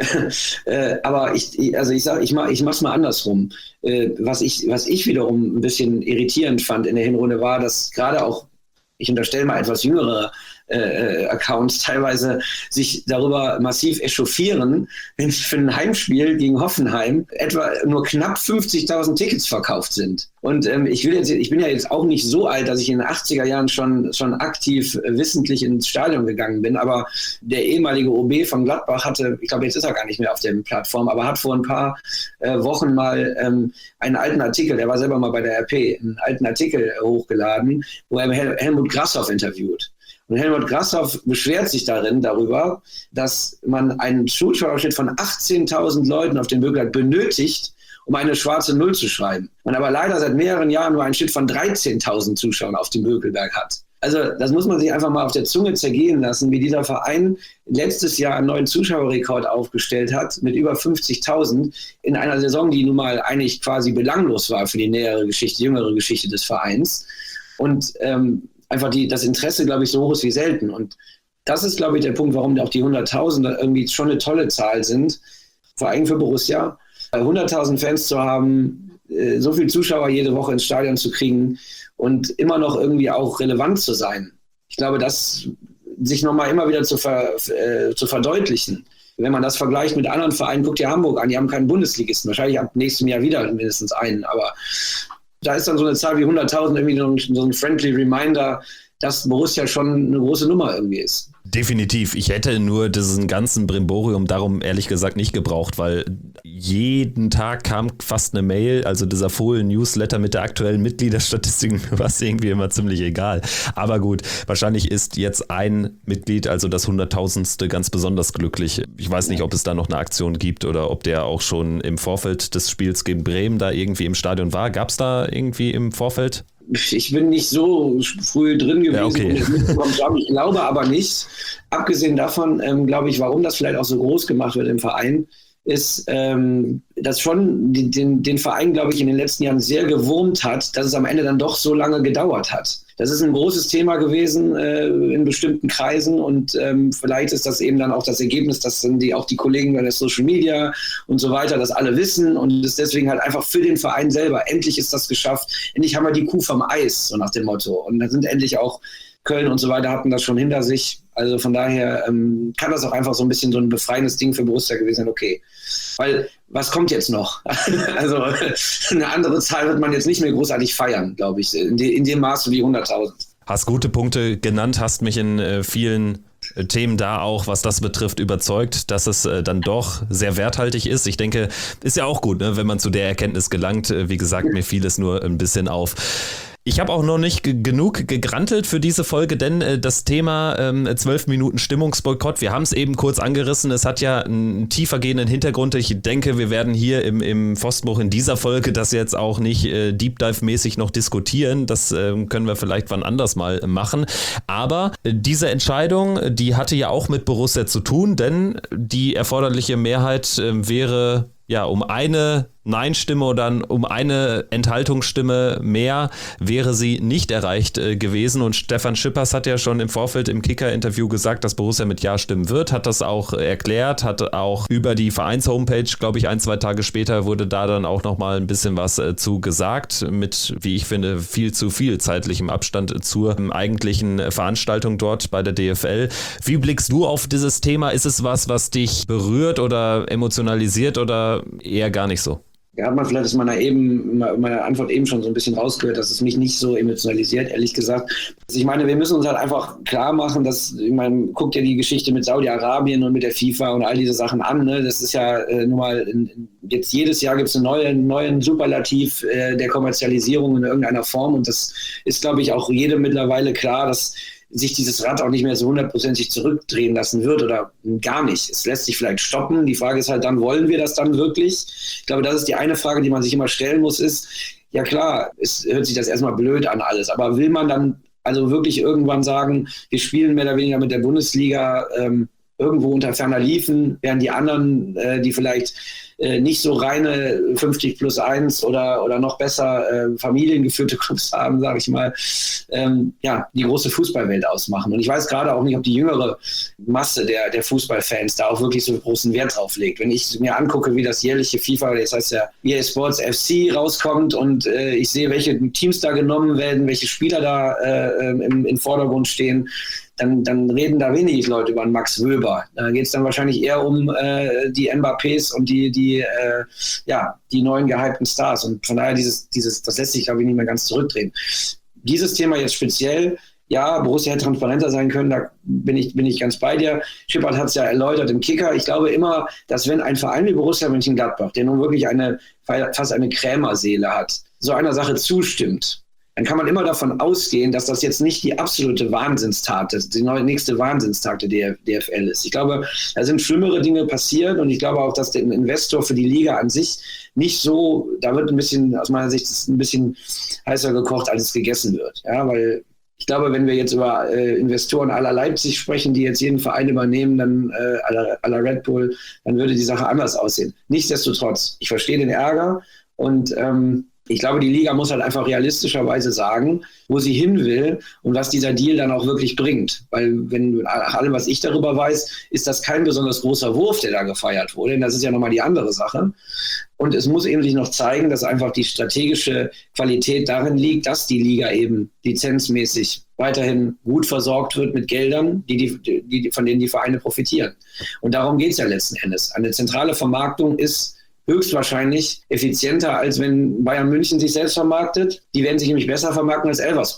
aber ich mach's mal andersrum. Was ich wiederum ein bisschen irritierend fand in der Hinrunde war, dass gerade auch, ich unterstelle mal etwas jüngere Accounts teilweise sich darüber massiv echauffieren, wenn für ein Heimspiel gegen Hoffenheim etwa nur knapp 50.000 Tickets verkauft sind. Und ich bin ja jetzt auch nicht so alt, dass ich in den 80er Jahren schon aktiv wissentlich ins Stadion gegangen bin, aber der ehemalige OB von Gladbach hatte, ich glaube, jetzt ist er gar nicht mehr auf der Plattform, aber hat vor ein paar Wochen mal einen alten Artikel, der war selber mal bei der RP, einen alten Artikel hochgeladen, wo er Helmut Grasshoff interviewt. Und Helmut Grasshoff beschwert sich darüber, dass man einen Zuschauerschnitt von 18.000 Leuten auf dem Bürgerplatz benötigt, um eine schwarze Null zu schreiben. Man aber leider seit mehreren Jahren nur einen Schnitt von 13.000 Zuschauern auf dem Bökelberg hat. Also das muss man sich einfach mal auf der Zunge zergehen lassen, wie dieser Verein letztes Jahr einen neuen Zuschauerrekord aufgestellt hat mit über 50.000 in einer Saison, die nun mal eigentlich quasi belanglos war für die jüngere Geschichte des Vereins. Und einfach das Interesse, glaube ich, so hoch ist wie selten. Und das ist, glaube ich, der Punkt, warum auch die 100.000 irgendwie schon eine tolle Zahl sind, vor allem für Borussia. 100.000 Fans zu haben, so viele Zuschauer jede Woche ins Stadion zu kriegen und immer noch irgendwie auch relevant zu sein. Ich glaube, das sich nochmal immer wieder zu verdeutlichen. Wenn man das vergleicht mit anderen Vereinen, guckt ihr Hamburg an, die haben keinen Bundesligisten, wahrscheinlich ab nächstem Jahr wieder mindestens einen, aber da ist dann so eine Zahl wie 100.000 irgendwie so ein friendly Reminder, dass Borussia schon eine große Nummer irgendwie ist. Definitiv. Ich hätte nur diesen ganzen Brimborium darum ehrlich gesagt nicht gebraucht, weil jeden Tag kam fast eine Mail, also dieser Fohlen-Newsletter mit der aktuellen Mitgliederstatistik, war es irgendwie immer ziemlich egal. Aber gut, wahrscheinlich ist jetzt ein Mitglied, also das 100.000. ganz besonders glücklich. Ich weiß nicht, ob es da noch eine Aktion gibt oder ob der auch schon im Vorfeld des Spiels gegen Bremen da irgendwie im Stadion war. Gab es da irgendwie im Vorfeld? Ich bin nicht so früh drin gewesen, ja, okay. Ich glaube aber nicht. Abgesehen davon, glaube ich, warum das vielleicht auch so groß gemacht wird im Verein, ist, dass schon den Verein, glaube ich, in den letzten Jahren sehr gewurmt hat, dass es am Ende dann doch so lange gedauert hat. Das ist ein großes Thema gewesen in bestimmten Kreisen und vielleicht ist das eben dann auch das Ergebnis, dass dann auch die Kollegen bei der Social Media und so weiter das alle wissen und es deswegen halt einfach für den Verein selber, endlich ist das geschafft, endlich haben wir die Kuh vom Eis, so nach dem Motto. Und dann sind endlich auch Köln und so weiter hatten das schon hinter sich. Also von daher kann das auch einfach so ein bisschen so ein befreiendes Ding für Borussia gewesen sein, okay. Weil, was kommt jetzt noch? Also eine andere Zahl wird man jetzt nicht mehr großartig feiern, glaube ich, in dem Maße wie 100.000. Hast gute Punkte genannt, hast mich in vielen Themen da auch, was das betrifft, überzeugt, dass es dann doch sehr werthaltig ist. Ich denke, ist ja auch gut, ne, wenn man zu der Erkenntnis gelangt. Wie gesagt, mir fiel es nur ein bisschen auf. Ich habe auch noch nicht genug gegrantelt für diese Folge, denn das Thema 12 Minuten Stimmungsboykott, wir haben es eben kurz angerissen, es hat ja einen tiefergehenden Hintergrund. Ich denke, wir werden hier im Pfostenbruch in dieser Folge das jetzt auch nicht Deep Dive-mäßig noch diskutieren, das können wir vielleicht wann anders mal machen. Aber diese Entscheidung, die hatte ja auch mit Borussia zu tun, denn die erforderliche Mehrheit wäre ja um eine Nein-Stimme oder um eine Enthaltungsstimme mehr wäre sie nicht erreicht gewesen. Und Stefan Schippers hat ja schon im Vorfeld im Kicker-Interview gesagt, dass Borussia mit Ja stimmen wird, hat das auch erklärt, hat auch über die Vereins-Homepage, glaube ich, 1-2 Tage später wurde da dann auch nochmal ein bisschen was zu gesagt, mit, wie ich finde, viel zu viel zeitlichem Abstand zur eigentlichen Veranstaltung dort bei der DFL. Wie blickst du auf dieses Thema? Ist es was dich berührt oder emotionalisiert oder eher gar nicht so? Ja, hat man vielleicht aus meiner Antwort eben schon so ein bisschen rausgehört, dass es mich nicht so emotionalisiert, ehrlich gesagt. Also ich meine, wir müssen uns halt einfach klar machen, dass, ich meine, guckt ja die Geschichte mit Saudi-Arabien und mit der FIFA und all diese Sachen an, ne? Das ist ja nun mal, jetzt jedes Jahr gibt es einen neuen Superlativ der Kommerzialisierung in irgendeiner Form und das ist, glaube ich, auch jedem mittlerweile klar, dass sich dieses Rad auch nicht mehr so 100% zurückdrehen lassen wird oder gar nicht. Es lässt sich vielleicht stoppen. Die Frage ist halt dann, wollen wir das dann wirklich? Ich glaube, das ist die eine Frage, die man sich immer stellen muss, ist, ja klar, es hört sich das erstmal blöd an alles, aber will man dann also wirklich irgendwann sagen, wir spielen mehr oder weniger mit der Bundesliga irgendwo unter ferner Liefen, während die anderen, die vielleicht nicht so reine 50+1 oder noch besser familiengeführte Clubs haben, sage ich mal, die große Fußballwelt ausmachen. Und ich weiß gerade auch nicht, ob die jüngere Masse der Fußballfans da auch wirklich so großen Wert drauf legt. Wenn ich mir angucke, wie das jährliche FIFA, das heißt ja EA Sports FC rauskommt und ich sehe, welche Teams da genommen werden, welche Spieler da im Vordergrund stehen, dann reden da wenig Leute über einen Max Wöber. Da geht es dann wahrscheinlich eher um die Mbappés und die neuen gehypten Stars. Und von daher das lässt sich, glaube ich, nicht mehr ganz zurückdrehen. Dieses Thema jetzt speziell, ja, Borussia hätte transparenter sein können, da bin ich ganz bei dir. Schippert hat es ja erläutert im Kicker. Ich glaube immer, dass wenn ein Verein wie Borussia Mönchengladbach, der nun wirklich fast eine Krämerseele hat, so einer Sache zustimmt, dann kann man immer davon ausgehen, dass das jetzt nicht die absolute Wahnsinnstat ist, die nächste Wahnsinnstat der DFL ist. Ich glaube, da sind schlimmere Dinge passiert und ich glaube auch, dass der Investor für die Liga an sich nicht so, da wird aus meiner Sicht ein bisschen heißer gekocht, als es gegessen wird. Ja, weil ich glaube, wenn wir jetzt über Investoren à la Leipzig sprechen, die jetzt jeden Verein übernehmen, dann à la Red Bull, dann würde die Sache anders aussehen. Nichtsdestotrotz, ich verstehe den Ärger und ich glaube, die Liga muss halt einfach realistischerweise sagen, wo sie hin will und was dieser Deal dann auch wirklich bringt. Weil nach allem, was ich darüber weiß, ist das kein besonders großer Wurf, der da gefeiert wurde. Denn das ist ja nochmal die andere Sache. Und es muss eben sich noch zeigen, dass einfach die strategische Qualität darin liegt, dass die Liga eben lizenzmäßig weiterhin gut versorgt wird mit Geldern, von denen die Vereine profitieren. Und darum geht es ja letzten Endes. Eine zentrale Vermarktung ist höchstwahrscheinlich effizienter, als wenn Bayern München sich selbst vermarktet. Die werden sich nämlich besser vermarkten als Elversberg.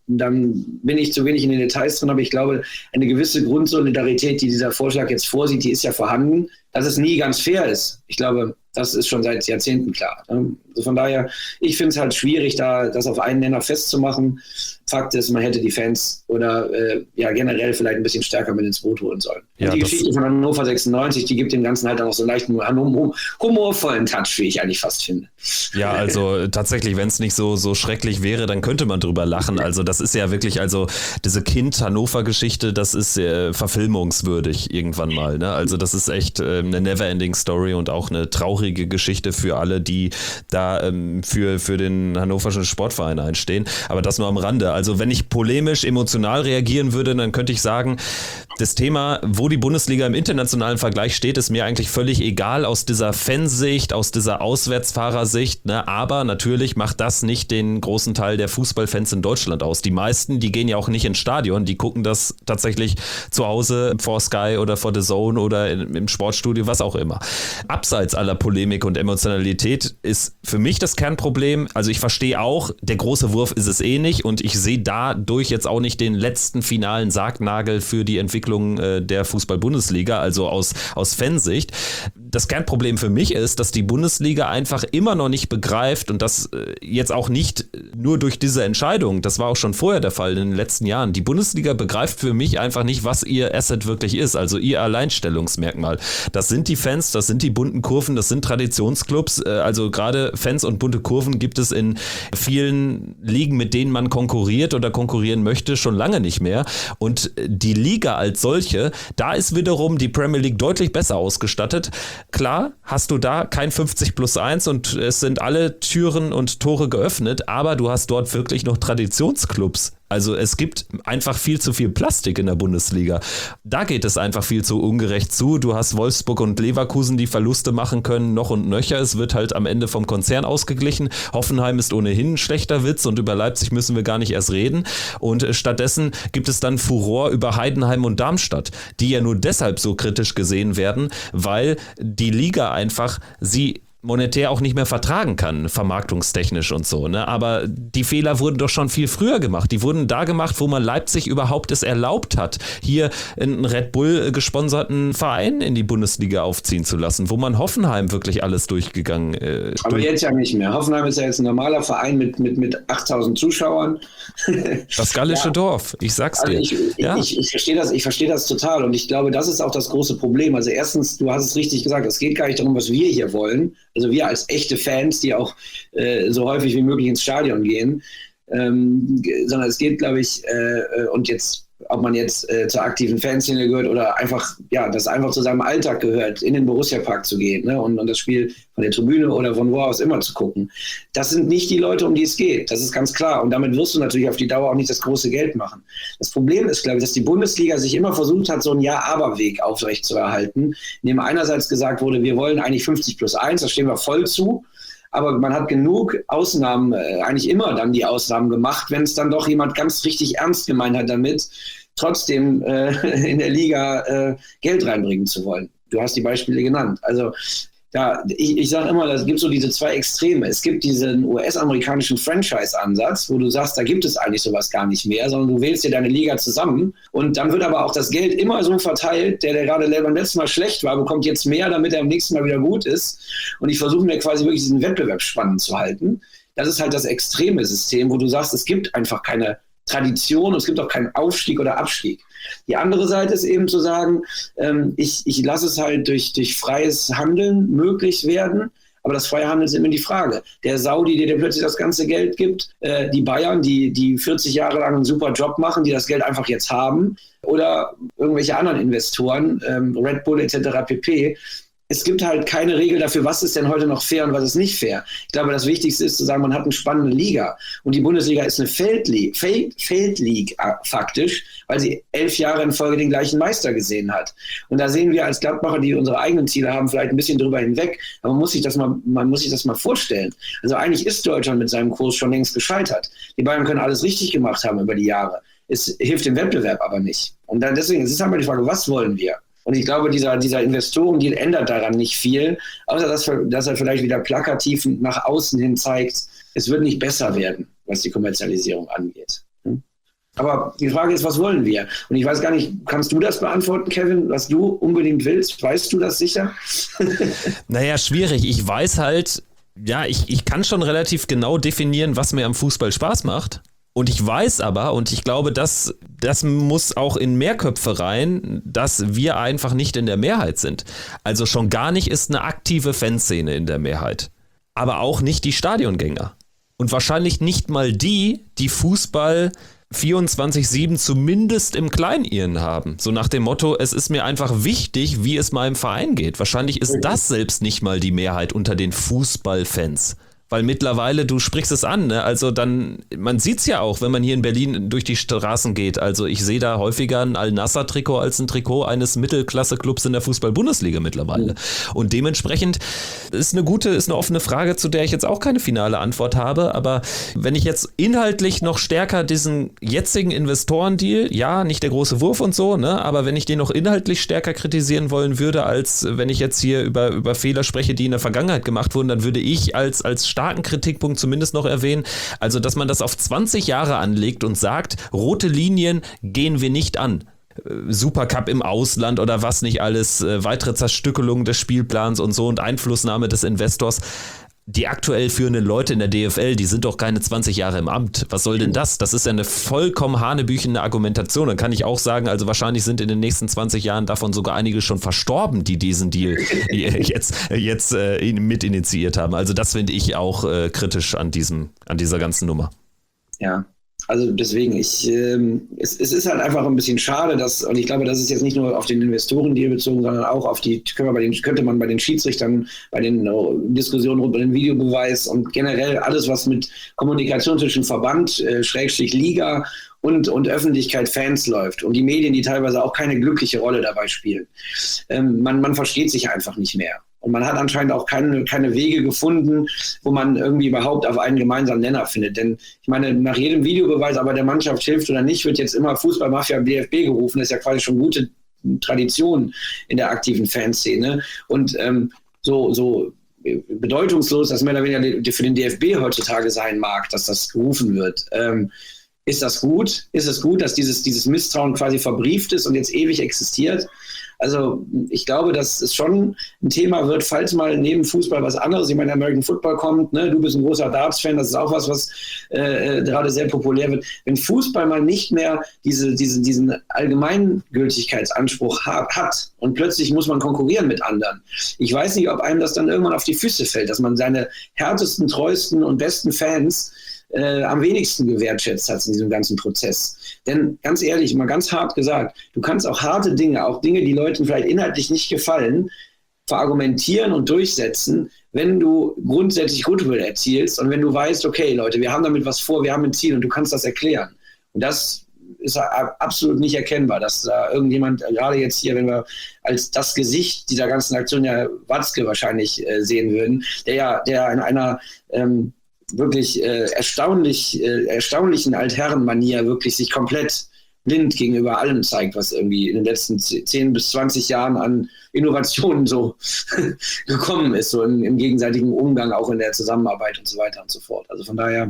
dann bin ich zu wenig in den Details drin, aber ich glaube, eine gewisse Grundsolidarität, die dieser Vorschlag jetzt vorsieht, die ist ja vorhanden. Dass es nie ganz fair ist, ich glaube, das ist schon seit Jahrzehnten klar. Also von daher, ich finde es halt schwierig, da das auf einen Nenner festzumachen. Fakt ist, man hätte die Fans oder generell vielleicht ein bisschen stärker mit ins Boot holen sollen. Ja, die Geschichte von Hannover 96, die gibt dem Ganzen halt auch noch so leicht einen humorvollen Touch, wie ich eigentlich fast finde. Ja, also tatsächlich, wenn es nicht so schrecklich wäre, dann könnte man drüber lachen. Also das ist ja wirklich, also diese Kind-Hannover-Geschichte, das ist verfilmungswürdig irgendwann mal. Ne? Also das ist echt eine Never-Ending-Story und auch eine traurige Geschichte für alle, die da für den Hannoverschen Sportverein einstehen. Aber das nur am Rande. Also wenn ich polemisch, emotional reagieren würde, dann könnte ich sagen, das Thema, wo die Bundesliga im internationalen Vergleich steht, ist mir eigentlich völlig egal aus dieser Fansicht, aus dieser Auswärtsfahrersicht. Ne? Aber natürlich macht das nicht den großen Teil der Fußballfans in Deutschland aus. Die meisten, die gehen ja auch nicht ins Stadion, die gucken das tatsächlich zu Hause vor Sky oder vor The Zone oder im Sportstudio, was auch immer. Abseits aller Polemik und Emotionalität ist für mich das Kernproblem, also ich verstehe auch, der große Wurf ist es eh nicht und ich sehe dadurch jetzt auch nicht den letzten finalen Sargnagel für die Entwicklung der Fußball-Bundesliga, also aus Fansicht. Das Kernproblem für mich ist, dass die Bundesliga einfach immer noch nicht begreift und das jetzt auch nicht nur durch diese Entscheidung, das war auch schon vorher der Fall in den letzten Jahren, die Bundesliga begreift für mich einfach nicht, was ihr Asset wirklich ist, also ihr Alleinstellungsmerkmal. Das sind die Fans, das sind die bunten Kurven, das sind Traditionsclubs, also gerade Fans und bunte Kurven gibt es in vielen Ligen, mit denen man konkurriert oder konkurrieren möchte, schon lange nicht mehr und die Liga als solche, da ist wiederum die Premier League deutlich besser ausgestattet. Klar, hast du da kein 50+1 und es sind alle Türen und Tore geöffnet, aber du hast dort wirklich noch Traditionsclubs. Also es gibt einfach viel zu viel Plastik in der Bundesliga. Da geht es einfach viel zu ungerecht zu. Du hast Wolfsburg und Leverkusen, die Verluste machen können, noch und nöcher. Es wird halt am Ende vom Konzern ausgeglichen. Hoffenheim ist ohnehin ein schlechter Witz und über Leipzig müssen wir gar nicht erst reden. Und stattdessen gibt es dann Furor über Heidenheim und Darmstadt, die ja nur deshalb so kritisch gesehen werden, weil die Liga einfach sie monetär auch nicht mehr vertragen kann, vermarktungstechnisch und so. Ne? Aber die Fehler wurden doch schon viel früher gemacht. Die wurden da gemacht, wo man Leipzig überhaupt es erlaubt hat, hier einen Red Bull gesponserten Verein in die Bundesliga aufziehen zu lassen, wo man Hoffenheim wirklich alles durchgegangen ist. Aber jetzt ja nicht mehr. Hoffenheim ist ja jetzt ein normaler Verein mit 8.000 Zuschauern. Das gallische Dorf, ich sag's dir. Ich verstehe das total und ich glaube, das ist auch das große Problem. Also erstens, du hast es richtig gesagt, es geht gar nicht darum, was wir hier wollen. Also wir als echte Fans, die auch so häufig wie möglich ins Stadion gehen, sondern es geht, glaube ich, und jetzt, ob man jetzt zur aktiven Fanszene gehört oder einfach, ja, das einfach zu seinem Alltag gehört, in den Borussia-Park zu gehen, ne, und das Spiel von der Tribüne oder von wo aus immer zu gucken. Das sind nicht die Leute, um die es geht. Das ist ganz klar. Und damit wirst du natürlich auf die Dauer auch nicht das große Geld machen. Das Problem ist, glaube ich, dass die Bundesliga sich immer versucht hat, so einen Ja-Aber-Weg aufrechtzuerhalten, in dem einerseits gesagt wurde, wir wollen eigentlich 50+1, da stehen wir voll zu. Aber man hat genug Ausnahmen, eigentlich immer dann die Ausnahmen gemacht, wenn es dann doch jemand ganz richtig ernst gemeint hat damit, trotzdem in der Liga Geld reinbringen zu wollen. Du hast die Beispiele genannt. Also ja, ich sage immer, es gibt so diese zwei Extreme. Es gibt diesen US-amerikanischen Franchise-Ansatz, wo du sagst, da gibt es eigentlich sowas gar nicht mehr, sondern du wählst dir deine Liga zusammen und dann wird aber auch das Geld immer so verteilt, der gerade beim letzten Mal schlecht war, bekommt jetzt mehr, damit er am nächsten Mal wieder gut ist. Und ich versuche mir quasi wirklich diesen Wettbewerb spannend zu halten. Das ist halt das extreme System, wo du sagst, es gibt einfach keine Tradition und es gibt auch keinen Aufstieg oder Abstieg. Die andere Seite ist eben zu sagen, ich lasse es halt durch freies Handeln möglich werden, aber das freie Handeln ist immer die Frage. Der Saudi, der dir plötzlich das ganze Geld gibt, die Bayern, die 40 Jahre lang einen super Job machen, die das Geld einfach jetzt haben, oder irgendwelche anderen Investoren, Red Bull etc. pp., es gibt halt keine Regel dafür, was ist denn heute noch fair und was ist nicht fair. Ich glaube, das Wichtigste ist zu sagen, man hat eine spannende Liga. Und die Bundesliga ist eine Feldleague faktisch, weil sie 11 Jahre in Folge den gleichen Meister gesehen hat. Und da sehen wir als Gladbacher, die unsere eigenen Ziele haben, vielleicht ein bisschen drüber hinweg. Aber man muss sich das mal vorstellen. Also eigentlich ist Deutschland mit seinem Kurs schon längst gescheitert. Die Bayern können alles richtig gemacht haben über die Jahre. Es hilft dem Wettbewerb aber nicht. Und dann deswegen, es ist halt mal die Frage, was wollen wir? Und ich glaube, dieser Investorendeal ändert daran nicht viel, außer dass er vielleicht wieder plakativ nach außen hin zeigt, es wird nicht besser werden, was die Kommerzialisierung angeht. Aber die Frage ist, was wollen wir? Und ich weiß gar nicht, kannst du das beantworten, Kevin, was du unbedingt willst? Weißt du das sicher? Naja, schwierig. Ich weiß halt, ja, ich kann schon relativ genau definieren, was mir am Fußball Spaß macht. Und ich weiß aber, und ich glaube, das muss auch in mehr Köpfe rein, dass wir einfach nicht in der Mehrheit sind. Also schon gar nicht ist eine aktive Fanszene in der Mehrheit. Aber auch nicht die Stadiongänger. Und wahrscheinlich nicht mal die Fußball 24/7 zumindest im Kleiniren haben. So nach dem Motto, es ist mir einfach wichtig, wie es meinem Verein geht. Wahrscheinlich ist das selbst nicht mal die Mehrheit unter den Fußballfans. Weil mittlerweile, du sprichst es an, ne? Also dann, man sieht es ja auch, wenn man hier in Berlin durch die Straßen geht. Also ich sehe da häufiger ein Al-Nassr-Trikot als ein Trikot eines Mittelklasse-Clubs in der Fußball-Bundesliga mittlerweile. Und dementsprechend ist eine offene Frage, zu der ich jetzt auch keine finale Antwort habe. Aber wenn ich jetzt inhaltlich noch stärker diesen jetzigen Investorendeal, ja, nicht der große Wurf und so, ne? Aber wenn ich den noch inhaltlich stärker kritisieren wollen würde, als wenn ich jetzt hier über Fehler spreche, die in der Vergangenheit gemacht wurden, dann würde ich als starken Kritikpunkt zumindest noch erwähnen, also dass man das auf 20 Jahre anlegt und sagt, rote Linien gehen wir nicht an. Supercup im Ausland oder was nicht alles, weitere Zerstückelung des Spielplans und so und Einflussnahme des Investors. Die aktuell führenden Leute in der DFL, die sind doch keine 20 Jahre im Amt. Was soll denn das? Das ist ja eine vollkommen hanebüchene Argumentation. Dann kann ich auch sagen, also wahrscheinlich sind in den nächsten 20 Jahren davon sogar einige schon verstorben, die diesen Deal jetzt mit initiiert haben. Also das finde ich auch kritisch an dieser ganzen Nummer. Ja. Also deswegen, es ist halt einfach ein bisschen schade, und ich glaube, das ist jetzt nicht nur auf den Investorendeal bezogen, sondern auch auf könnte man bei den Schiedsrichtern, bei den Diskussionen rund um den Videobeweis und generell alles, was mit Kommunikation zwischen Verband, Liga und Öffentlichkeit, Fans läuft und die Medien, die teilweise auch keine glückliche Rolle dabei spielen. Man versteht sich einfach nicht mehr. Und man hat anscheinend auch keine Wege gefunden, wo man irgendwie überhaupt auf einen gemeinsamen Nenner findet. Denn ich meine, nach jedem Videobeweis, aber der Mannschaft hilft oder nicht, wird jetzt immer Fußballmafia im DFB gerufen. Das ist ja quasi schon gute Tradition in der aktiven Fanszene. Und so bedeutungslos, das mehr oder weniger für den DFB heutzutage sein mag, dass das gerufen wird. Ist das gut? Ist es gut, dass dieses Misstrauen quasi verbrieft ist und jetzt ewig existiert? Also ich glaube, dass es schon ein Thema wird, falls mal neben Fußball was anderes, ich meine, American Football kommt, ne? Du bist ein großer Darts-Fan, das ist auch was gerade sehr populär wird. Wenn Fußball mal nicht mehr diesen Allgemeingültigkeitsanspruch hat und plötzlich muss man konkurrieren mit anderen. Ich weiß nicht, ob einem das dann irgendwann auf die Füße fällt, dass man seine härtesten, treuesten und besten Fans am wenigsten gewertschätzt hat in diesem ganzen Prozess. Denn ganz ehrlich, mal ganz hart gesagt, du kannst auch harte Dinge, auch Dinge, die Leuten vielleicht inhaltlich nicht gefallen, verargumentieren und durchsetzen, wenn du grundsätzlich Goodwill erzielst und wenn du weißt, okay Leute, wir haben damit was vor, wir haben ein Ziel und du kannst das erklären. Und das ist absolut nicht erkennbar, dass da irgendjemand, gerade jetzt hier, wenn wir als das Gesicht dieser ganzen Aktion ja Watzke wahrscheinlich sehen würden, der in einer wirklich erstaunlichen Altherrenmanier wirklich sich komplett blind gegenüber allem zeigt, was irgendwie in den letzten 10 bis 20 Jahren an Innovationen so gekommen ist, so im gegenseitigen Umgang, auch in der Zusammenarbeit und so weiter und so fort. Also von daher,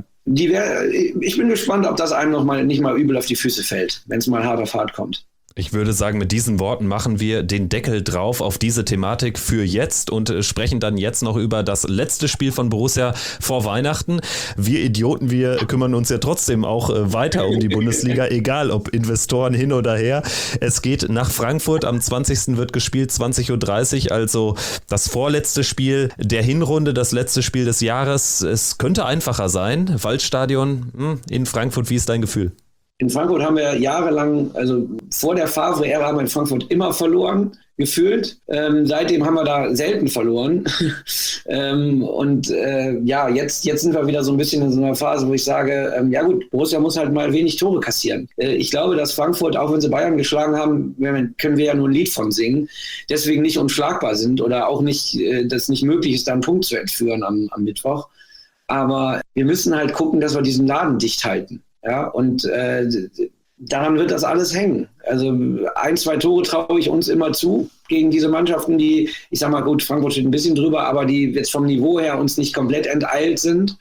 ich bin gespannt, ob das einem nicht mal übel auf die Füße fällt, wenn es mal hart auf hart kommt. Ich würde sagen, mit diesen Worten machen wir den Deckel drauf auf diese Thematik für jetzt und sprechen dann jetzt noch über das letzte Spiel von Borussia vor Weihnachten. Wir Idioten, wir kümmern uns ja trotzdem auch weiter um die Bundesliga, egal ob Investoren hin oder her. Es geht nach Frankfurt, am 20. wird gespielt, 20.30 Uhr, also das vorletzte Spiel der Hinrunde, das letzte Spiel des Jahres. Es könnte einfacher sein. Waldstadion in Frankfurt, wie ist dein Gefühl? In Frankfurt haben wir jahrelang, also vor der Favre-Ära haben wir in Frankfurt immer verloren, gefühlt. Seitdem haben wir da selten verloren. Jetzt sind wir wieder so ein bisschen in so einer Phase, wo ich sage, ja gut, Borussia muss halt mal wenig Tore kassieren. Ich glaube, dass Frankfurt, auch wenn sie Bayern geschlagen haben, können wir ja nur ein Lied von singen, deswegen nicht unschlagbar sind oder auch nicht, dass nicht möglich ist, da einen Punkt zu entführen am Mittwoch. Aber wir müssen halt gucken, dass wir diesen Laden dicht halten. Ja, und daran wird das alles hängen. Also 1-2 Tore traue ich uns immer zu gegen diese Mannschaften, die, ich sag mal gut, Frankfurt steht ein bisschen drüber, aber die jetzt vom Niveau her uns nicht komplett enteilt sind.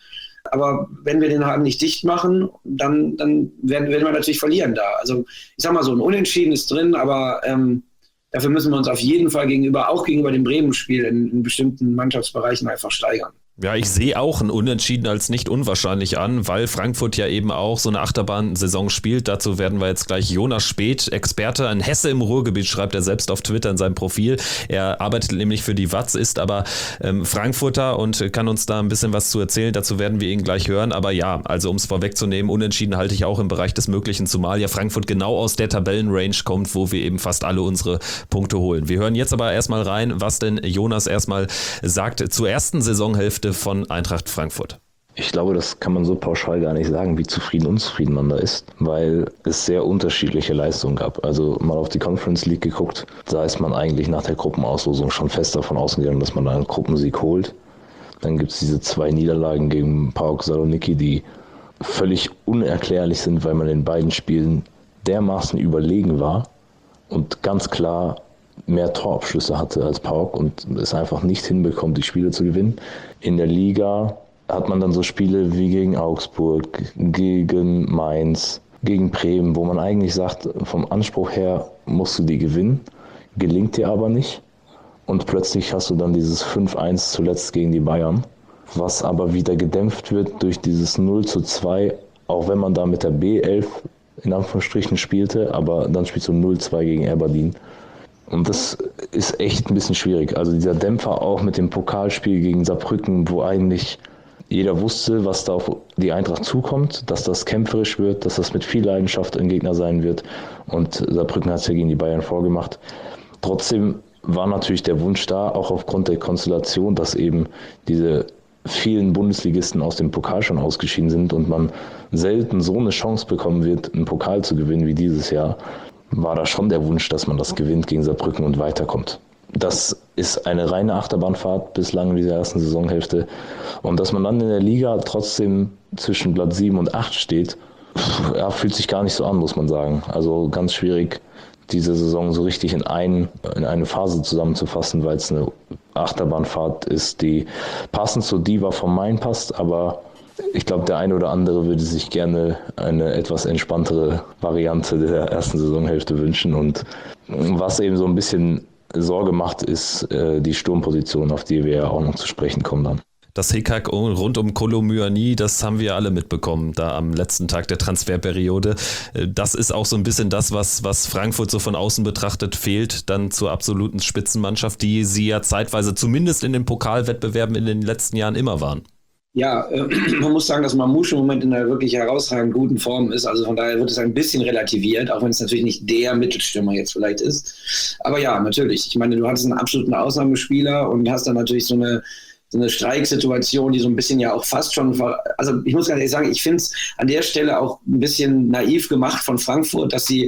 Aber wenn wir den Haken nicht dicht machen, dann werden wir natürlich verlieren da. Also ich sag mal so, ein Unentschieden ist drin, aber dafür müssen wir uns auf jeden Fall auch gegenüber dem Bremen-Spiel in bestimmten Mannschaftsbereichen einfach steigern. Ja, ich sehe auch ein Unentschieden als nicht unwahrscheinlich an, weil Frankfurt ja eben auch so eine Achterbahnsaison spielt. Dazu werden wir jetzt gleich Jonas Späth, Experte, ein Hesse im Ruhrgebiet, schreibt er selbst auf Twitter in seinem Profil. Er arbeitet nämlich für die Watz, ist aber Frankfurter und kann uns da ein bisschen was zu erzählen. Dazu werden wir ihn gleich hören. Aber ja, also um es vorwegzunehmen, Unentschieden halte ich auch im Bereich des Möglichen, zumal ja Frankfurt genau aus der Tabellenrange kommt, wo wir eben fast alle unsere Punkte holen. Wir hören jetzt aber erstmal rein, was denn Jonas erstmal sagt zur ersten Saisonhälfte von Eintracht Frankfurt. Ich glaube, das kann man so pauschal gar nicht sagen, wie zufrieden, unzufrieden man da ist, weil es sehr unterschiedliche Leistungen gab. Also mal auf die Conference League geguckt, da ist man eigentlich nach der Gruppenauslosung schon fest davon ausgegangen, dass man da einen Gruppensieg holt. Dann gibt es diese 2 Niederlagen gegen PAOK Saloniki, die völlig unerklärlich sind, weil man in beiden Spielen dermaßen überlegen war und ganz klar mehr Torabschlüsse hatte als PAOK und es einfach nicht hinbekommt, die Spiele zu gewinnen. In der Liga hat man dann so Spiele wie gegen Augsburg, gegen Mainz, gegen Bremen, wo man eigentlich sagt, vom Anspruch her musst du die gewinnen, gelingt dir aber nicht. Und plötzlich hast du dann dieses 5-1 zuletzt gegen die Bayern, was aber wieder gedämpft wird durch dieses 0-2, auch wenn man da mit der B11 in Anführungsstrichen spielte, aber dann spielst du 0-2 gegen Aberdeen. Und das ist echt ein bisschen schwierig. Also dieser Dämpfer auch mit dem Pokalspiel gegen Saarbrücken, wo eigentlich jeder wusste, was da auf die Eintracht zukommt, dass das kämpferisch wird, dass das mit viel Leidenschaft ein Gegner sein wird. Und Saarbrücken hat es ja gegen die Bayern vorgemacht. Trotzdem war natürlich der Wunsch da, auch aufgrund der Konstellation, dass eben diese vielen Bundesligisten aus dem Pokal schon ausgeschieden sind und man selten so eine Chance bekommen wird, einen Pokal zu gewinnen wie dieses Jahr, war da schon der Wunsch, dass man das gewinnt gegen Saarbrücken und weiterkommt. Das ist eine reine Achterbahnfahrt bislang in dieser ersten Saisonhälfte. Und dass man dann in der Liga trotzdem zwischen Platz 7 und 8 steht, ja, fühlt sich gar nicht so an, muss man sagen. Also ganz schwierig, diese Saison so richtig in eine Phase zusammenzufassen, weil es eine Achterbahnfahrt ist, die passend zur Diva vom Main passt, aber ich glaube, der eine oder andere würde sich gerne eine etwas entspanntere Variante der ersten Saisonhälfte wünschen. Und was eben so ein bisschen Sorge macht, ist die Sturmposition, auf die wir ja auch noch zu sprechen kommen dann. Das Hickhack rund um Kolo Muani, das haben wir alle mitbekommen, da am letzten Tag der Transferperiode. Das ist auch so ein bisschen das, was Frankfurt so von außen betrachtet fehlt, dann zur absoluten Spitzenmannschaft, die sie ja zeitweise zumindest in den Pokalwettbewerben in den letzten Jahren immer waren. Ja, man muss sagen, dass Mamouche im Moment in einer wirklich herausragend guten Form ist. Also von daher wird es ein bisschen relativiert, auch wenn es natürlich nicht der Mittelstürmer jetzt vielleicht ist. Aber ja, natürlich. Ich meine, du hattest einen absoluten Ausnahmespieler und hast dann natürlich so eine Streiksituation, die so ein bisschen ja auch fast schon, also ich muss ganz ehrlich sagen, ich finde es an der Stelle auch ein bisschen naiv gemacht von Frankfurt, dass sie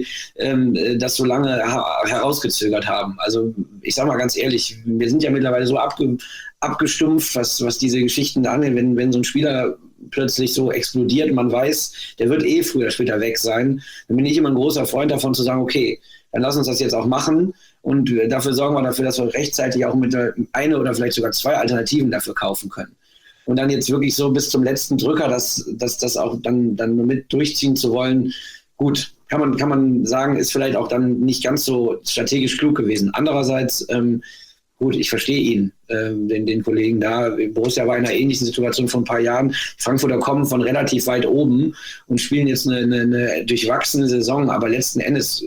das so lange herausgezögert haben. Also ich sage mal ganz ehrlich, wir sind ja mittlerweile so abgestumpft, was diese Geschichten da angeht, wenn so ein Spieler plötzlich so explodiert, man weiß, der wird früher oder später weg sein, dann bin ich immer ein großer Freund davon zu sagen, okay, dann lass uns das jetzt auch machen und dafür sorgen wir dafür, dass wir rechtzeitig auch mit eine oder vielleicht sogar 2 Alternativen dafür kaufen können. Und dann jetzt wirklich so bis zum letzten Drücker, das auch dann mit durchziehen zu wollen, gut, kann man sagen, ist vielleicht auch dann nicht ganz so strategisch klug gewesen. Andererseits, gut, ich verstehe ihn, den Kollegen da. Borussia war in einer ähnlichen Situation vor ein paar Jahren. Die Frankfurter kommen von relativ weit oben und spielen jetzt eine durchwachsene Saison, aber letzten Endes,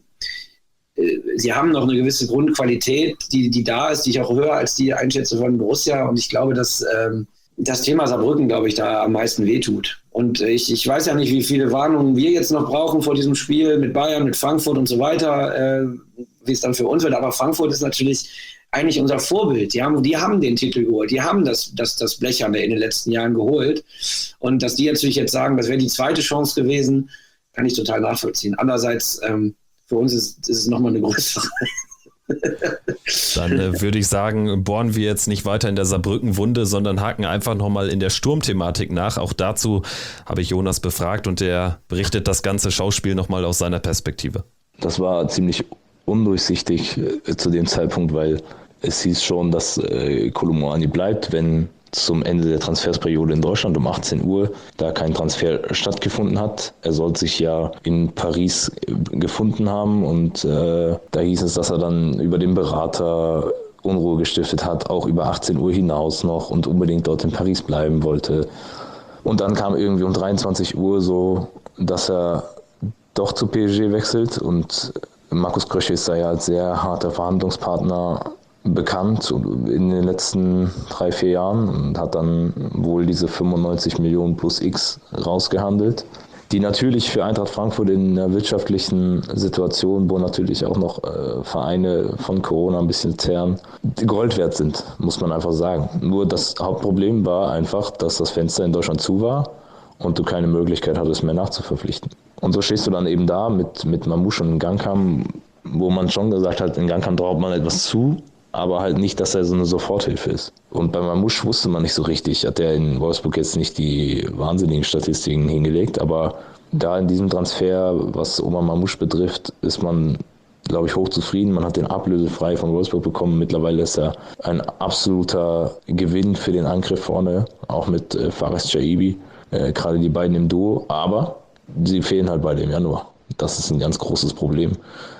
sie haben noch eine gewisse Grundqualität, die da ist, die ich auch höher als die einschätze von Borussia. Und ich glaube, dass das Thema Saarbrücken, glaube ich, da am meisten wehtut. Und ich weiß ja nicht, wie viele Warnungen wir jetzt noch brauchen vor diesem Spiel mit Bayern, mit Frankfurt und so weiter, wie es dann für uns wird. Aber Frankfurt ist natürlich eigentlich unser Vorbild. Die haben den Titel geholt. Die haben das Blecherne in den letzten Jahren geholt. Und dass die natürlich jetzt sagen, das wäre die zweite Chance gewesen, kann ich total nachvollziehen. Andererseits, für uns ist es nochmal eine größere. Dann würde ich sagen, bohren wir jetzt nicht weiter in der Saarbrücken-Wunde, sondern haken einfach nochmal in der Sturmthematik nach. Auch dazu habe ich Jonas befragt und der berichtet das ganze Schauspiel nochmal aus seiner Perspektive. Das war ziemlich undurchsichtig zu dem Zeitpunkt, weil es hieß schon, dass Kolo Muani bleibt, wenn zum Ende der Transferperiode in Deutschland um 18 Uhr, da kein Transfer stattgefunden hat. Er sollte sich ja in Paris gefunden haben und da hieß es, dass er dann über den Berater Unruhe gestiftet hat, auch über 18 Uhr hinaus noch und unbedingt dort in Paris bleiben wollte. Und dann kam irgendwie um 23 Uhr so, dass er doch zu PSG wechselt und Markus Krösche ist da ja als sehr harter Verhandlungspartner bekannt in den letzten 3-4 Jahren und hat dann wohl diese 95 Millionen plus X rausgehandelt, die natürlich für Eintracht Frankfurt in einer wirtschaftlichen Situation, wo natürlich auch noch Vereine von Corona ein bisschen zehren, Gold wert sind, muss man einfach sagen. Nur das Hauptproblem war einfach, dass das Fenster in Deutschland zu war und du keine Möglichkeit hattest, mehr nachzuverpflichten. Und so stehst du dann eben da mit Mamouche und Ngannou, wo man schon gesagt hat, in Ngannou traut man etwas zu, aber halt nicht, dass er so eine Soforthilfe ist. Und bei Mamouche wusste man nicht so richtig, hat er in Wolfsburg jetzt nicht die wahnsinnigen Statistiken hingelegt, aber da in diesem Transfer, was Omar Mamouche betrifft, ist man, glaube ich, hochzufrieden. Man hat den ablösefrei von Wolfsburg bekommen. Mittlerweile ist er ein absoluter Gewinn für den Angriff vorne, auch mit Fares Chaibi, gerade die beiden im Duo, aber sie fehlen halt beide im Januar. Das ist ein ganz großes Problem.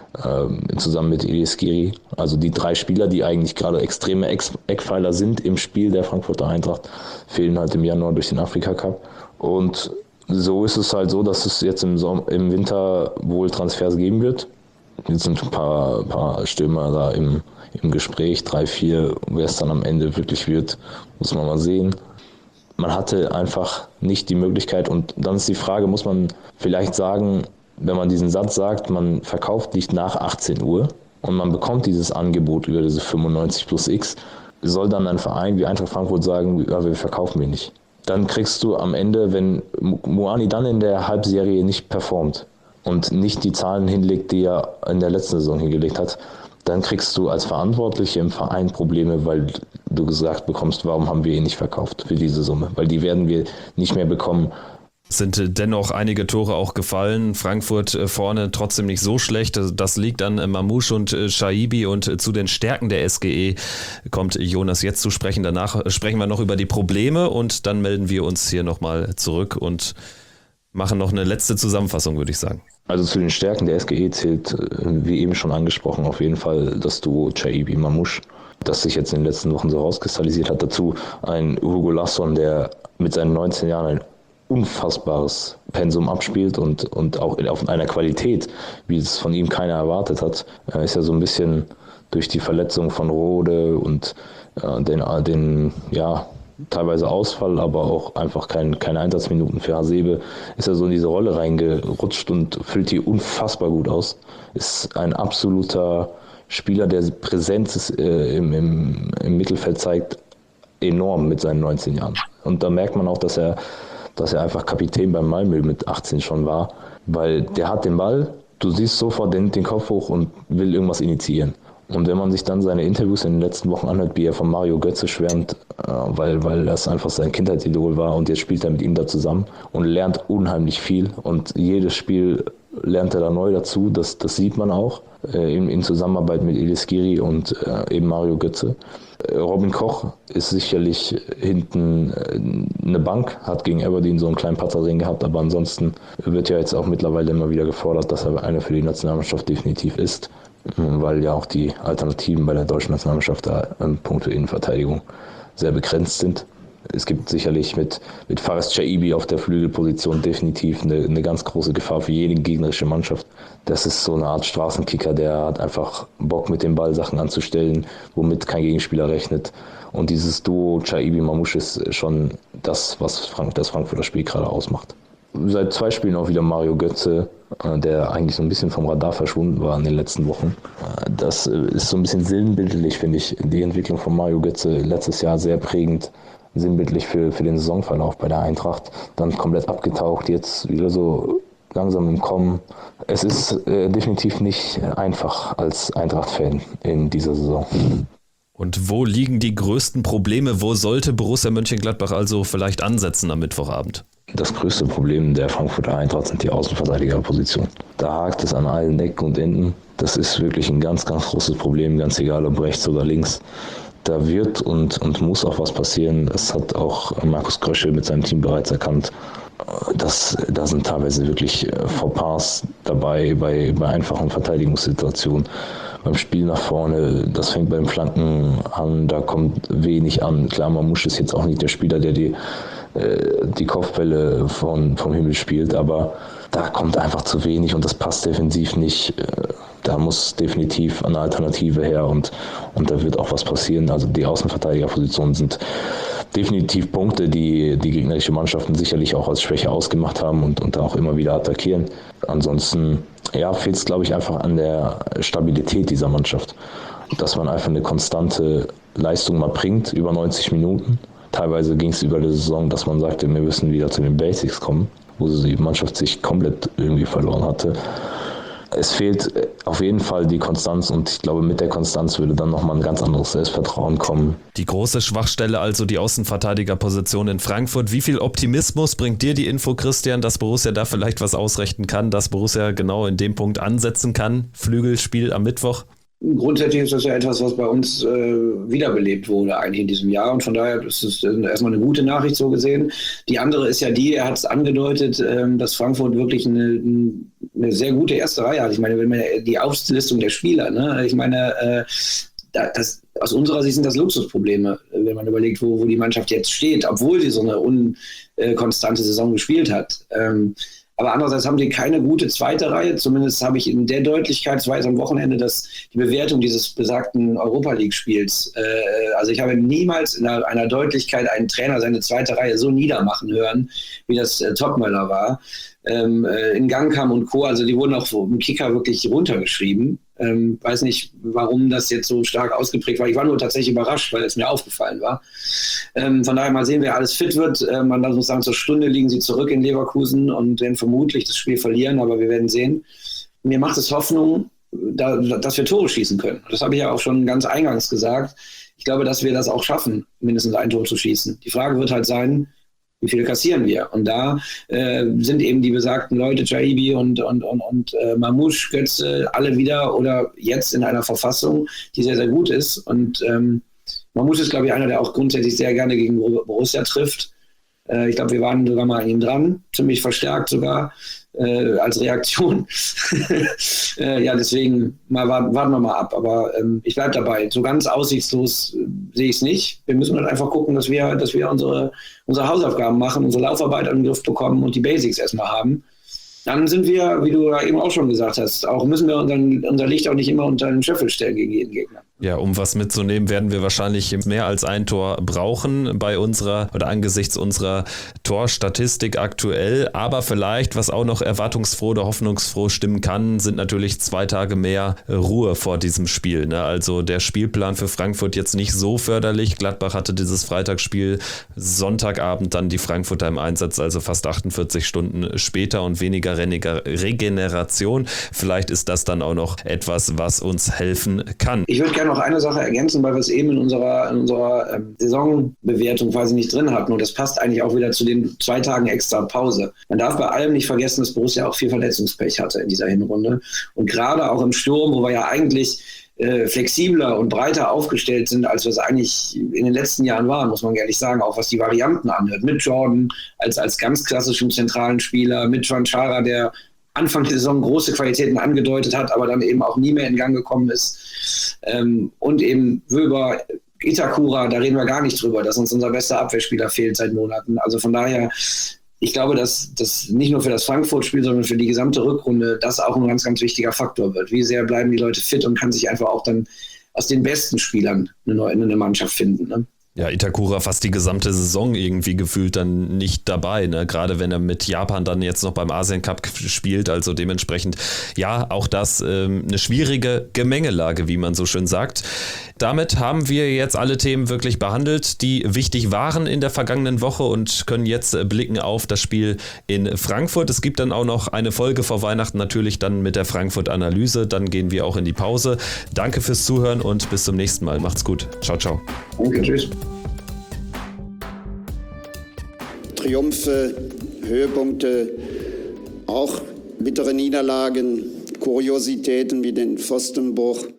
Zusammen mit Elias Giri, also die 3 Spieler, die eigentlich gerade extreme Eckpfeiler sind im Spiel der Frankfurter Eintracht, fehlen halt im Januar durch den Afrika Cup. Und so ist es halt so, dass es jetzt im Winter wohl Transfers geben wird. Jetzt sind ein paar Stürmer da im Gespräch, 3-4, wer es dann am Ende wirklich wird, muss man mal sehen. Man hatte einfach nicht die Möglichkeit und dann ist die Frage, muss man vielleicht sagen, wenn man diesen Satz sagt, man verkauft nicht nach 18 Uhr und man bekommt dieses Angebot über diese 95 plus X, soll dann ein Verein wie Eintracht Frankfurt sagen, ja, wir verkaufen ihn nicht. Dann kriegst du am Ende, wenn Muani dann in der Halbserie nicht performt und nicht die Zahlen hinlegt, die er in der letzten Saison hingelegt hat, dann kriegst du als Verantwortliche im Verein Probleme, weil du gesagt bekommst, warum haben wir ihn nicht verkauft für diese Summe? Weil die werden wir nicht mehr bekommen. Sind dennoch einige Tore auch gefallen. Frankfurt vorne trotzdem nicht so schlecht. Das liegt an Mamouche und Chaibi und zu den Stärken der SGE kommt Jonas jetzt zu sprechen. Danach sprechen wir noch über die Probleme und dann melden wir uns hier nochmal zurück und machen noch eine letzte Zusammenfassung, würde ich sagen. Also zu den Stärken der SGE zählt, wie eben schon angesprochen, auf jeden Fall das Duo Chaibi-Mamouche, das sich jetzt in den letzten Wochen so rauskristallisiert hat. Dazu ein Hugo Larsson, der mit seinen 19 Jahren ein unfassbares Pensum abspielt und auch auf einer Qualität, wie es von ihm keiner erwartet hat. Er ist ja so ein bisschen durch die Verletzung von Rode und den teilweise Ausfall, aber auch einfach keine Einsatzminuten für Hasebe, ist er so in diese Rolle reingerutscht und füllt die unfassbar gut aus. Ist ein absoluter Spieler, der Präsenz im Mittelfeld zeigt, enorm mit seinen 19 Jahren. Und da merkt man auch, dass er einfach Kapitän beim Malmö mit 18 schon war, weil der hat den Ball, du siehst sofort den Kopf hoch und will irgendwas initiieren. Und wenn man sich dann seine Interviews in den letzten Wochen anhört, wie er von Mario Götze schwärmt, weil das einfach sein Kindheitsidol war und jetzt spielt er mit ihm da zusammen und lernt unheimlich viel und jedes Spiel lernt er da neu dazu, das sieht man auch in Zusammenarbeit mit Elias Giri und eben Mario Götze. Robin Koch ist sicherlich hinten eine Bank, hat gegen Aberdeen so einen kleinen Patzer drin gehabt, aber ansonsten wird ja jetzt auch mittlerweile immer wieder gefordert, dass er einer für die Nationalmannschaft definitiv ist, weil ja auch die Alternativen bei der deutschen Nationalmannschaft da in puncto Innenverteidigung sehr begrenzt sind. Es gibt sicherlich mit Fares Chaibi auf der Flügelposition definitiv eine ganz große Gefahr für jede gegnerische Mannschaft. Das ist so eine Art Straßenkicker, der hat einfach Bock, mit dem Ball Sachen anzustellen, womit kein Gegenspieler rechnet. Und dieses Duo Chaibi-Mamouche ist schon das, was das Frankfurter Spiel gerade ausmacht. Seit 2 Spielen auch wieder Mario Götze, der eigentlich so ein bisschen vom Radar verschwunden war in den letzten Wochen. Das ist so ein bisschen sinnbildlich, finde ich, die Entwicklung von Mario Götze letztes Jahr sehr prägend, sinnbildlich für den Saisonverlauf bei der Eintracht. Dann komplett abgetaucht, jetzt wieder so langsam im Kommen. Es ist definitiv nicht einfach als Eintracht-Fan in dieser Saison. Und wo liegen die größten Probleme? Wo sollte Borussia Mönchengladbach also vielleicht ansetzen am Mittwochabend? Das größte Problem der Frankfurter Eintracht sind die Außenverteidigerpositionen. Da hakt es an allen Ecken und Enden. Das ist wirklich ein ganz, ganz großes Problem, ganz egal ob rechts oder links. Da wird und muss auch was passieren. Das hat auch Markus Kröschel mit seinem Team bereits erkannt. Da sind teilweise wirklich Fauxpas dabei bei einfachen Verteidigungssituationen. Beim Spiel nach vorne, das fängt beim Flanken an, da kommt wenig an. Klar, Mamouche ist jetzt auch nicht der Spieler, der die Kopfbälle vom Himmel spielt, aber da kommt einfach zu wenig und das passt defensiv nicht. Da muss definitiv eine Alternative her und da wird auch was passieren. Also die Außenverteidigerpositionen sind definitiv Punkte, die gegnerische Mannschaften sicherlich auch als Schwäche ausgemacht haben und auch immer wieder attackieren. Ansonsten fehlt es, glaube ich, einfach an der Stabilität dieser Mannschaft. Dass man einfach eine konstante Leistung mal bringt, über 90 Minuten. Teilweise ging es über die Saison, dass man sagte, wir müssen wieder zu den Basics kommen, wo die Mannschaft sich komplett irgendwie verloren hatte. Es fehlt auf jeden Fall die Konstanz und ich glaube, mit der Konstanz würde dann nochmal ein ganz anderes Selbstvertrauen kommen. Die große Schwachstelle, also die Außenverteidigerposition in Frankfurt. Wie viel Optimismus bringt dir die Info, Christian, dass Borussia da vielleicht was ausrichten kann, dass Borussia genau in dem Punkt ansetzen kann? Flügelspiel am Mittwoch? Grundsätzlich ist das ja etwas, was bei uns wiederbelebt wurde eigentlich in diesem Jahr und von daher ist es erstmal eine gute Nachricht so gesehen. Die andere ist ja er hat es angedeutet, dass Frankfurt wirklich eine sehr gute erste Reihe hat. Ich meine, wenn man die Auflistung der Spieler, ne? Ich meine, aus unserer Sicht sind das Luxusprobleme, wenn man überlegt, wo die Mannschaft jetzt steht, obwohl sie so eine unkonstante Saison gespielt hat. Aber andererseits haben die keine gute zweite Reihe. Zumindest habe ich in der Deutlichkeit, es war jetzt am Wochenende, dass die Bewertung dieses besagten Europa-League-Spiels, also ich habe niemals in einer Deutlichkeit einen Trainer seine zweite Reihe so niedermachen hören, wie das Topmöller war. In Gangkamp und Co., also die wurden auch im Kicker wirklich runtergeschrieben. Weiß nicht, warum das jetzt so stark ausgeprägt war. Ich war nur tatsächlich überrascht, weil es mir aufgefallen war. Von daher mal sehen, wer alles fit wird. Man muss sagen, zur Stunde liegen sie zurück in Leverkusen und werden vermutlich das Spiel verlieren, aber wir werden sehen. Mir macht es Hoffnung, dass wir Tore schießen können. Das habe ich ja auch schon ganz eingangs gesagt. Ich glaube, dass wir das auch schaffen, mindestens ein Tor zu schießen. Die Frage wird halt sein, wie viele kassieren wir? Und da sind eben die besagten Leute, Chaibi und Mamouche, Götze, alle wieder oder jetzt in einer Verfassung, die sehr, sehr gut ist. Und Mamouche ist, glaube ich, einer, der auch grundsätzlich sehr gerne gegen Borussia trifft. Ich glaube, wir waren sogar mal an ihm dran, ziemlich verstärkt sogar als Reaktion. Ja, deswegen warten wir mal ab. Aber ich bleibe dabei. So ganz aussichtslos sehe ich es nicht. Wir müssen halt einfach gucken, dass wir unsere Hausaufgaben machen, unsere Laufarbeit in den Griff bekommen und die Basics erstmal haben. Dann sind wir, wie du eben auch schon gesagt hast, müssen wir unser Licht auch nicht immer unter den Scheffel stellen gegen jeden Gegner. Ja, um was mitzunehmen, werden wir wahrscheinlich mehr als ein Tor brauchen bei angesichts unserer Torstatistik aktuell. Aber vielleicht, was auch noch erwartungsfroh oder hoffnungsfroh stimmen kann, sind natürlich 2 Tage mehr Ruhe vor diesem Spiel. Ne? Also der Spielplan für Frankfurt jetzt nicht so förderlich. Gladbach hatte dieses Freitagsspiel, Sonntagabend dann die Frankfurter im Einsatz, also fast 48 Stunden später und weniger Regeneration. Vielleicht ist das dann auch noch etwas, was uns helfen kann. Ich würde gerne noch eine Sache ergänzen, weil wir es eben in unserer Saisonbewertung quasi nicht drin hatten. Und das passt eigentlich auch wieder zu den 2 Tagen extra Pause. Man darf bei allem nicht vergessen, dass Borussia auch viel Verletzungspech hatte in dieser Hinrunde. Und gerade auch im Sturm, wo wir ja eigentlich flexibler und breiter aufgestellt sind, als wir es eigentlich in den letzten Jahren waren, muss man ehrlich sagen, auch was die Varianten anhört. Mit Jordan als ganz klassischen zentralen Spieler, mit Juan Chara, der Anfang der Saison große Qualitäten angedeutet hat, aber dann eben auch nie mehr in Gang gekommen ist. Und eben Wöber, Itakura, da reden wir gar nicht drüber, dass uns unser bester Abwehrspieler fehlt seit Monaten. Also von daher, ich glaube, dass das nicht nur für das Frankfurt-Spiel, sondern für die gesamte Rückrunde das auch ein ganz, ganz wichtiger Faktor wird. Wie sehr bleiben die Leute fit und kann sich einfach auch dann aus den besten Spielern eine Mannschaft finden, ne? Ja, Itakura fast die gesamte Saison irgendwie gefühlt dann nicht dabei, ne? Gerade wenn er mit Japan dann jetzt noch beim Asien Cup spielt, also dementsprechend, ja, auch das eine schwierige Gemengelage, wie man so schön sagt. Damit haben wir jetzt alle Themen wirklich behandelt, die wichtig waren in der vergangenen Woche und können jetzt blicken auf das Spiel in Frankfurt. Es gibt dann auch noch eine Folge vor Weihnachten, natürlich dann mit der Frankfurt-Analyse. Dann gehen wir auch in die Pause. Danke fürs Zuhören und bis zum nächsten Mal. Macht's gut. Ciao, ciao. Danke, tschüss. Triumphe, Höhepunkte, auch bittere Niederlagen, Kuriositäten wie den Pfostenbruch.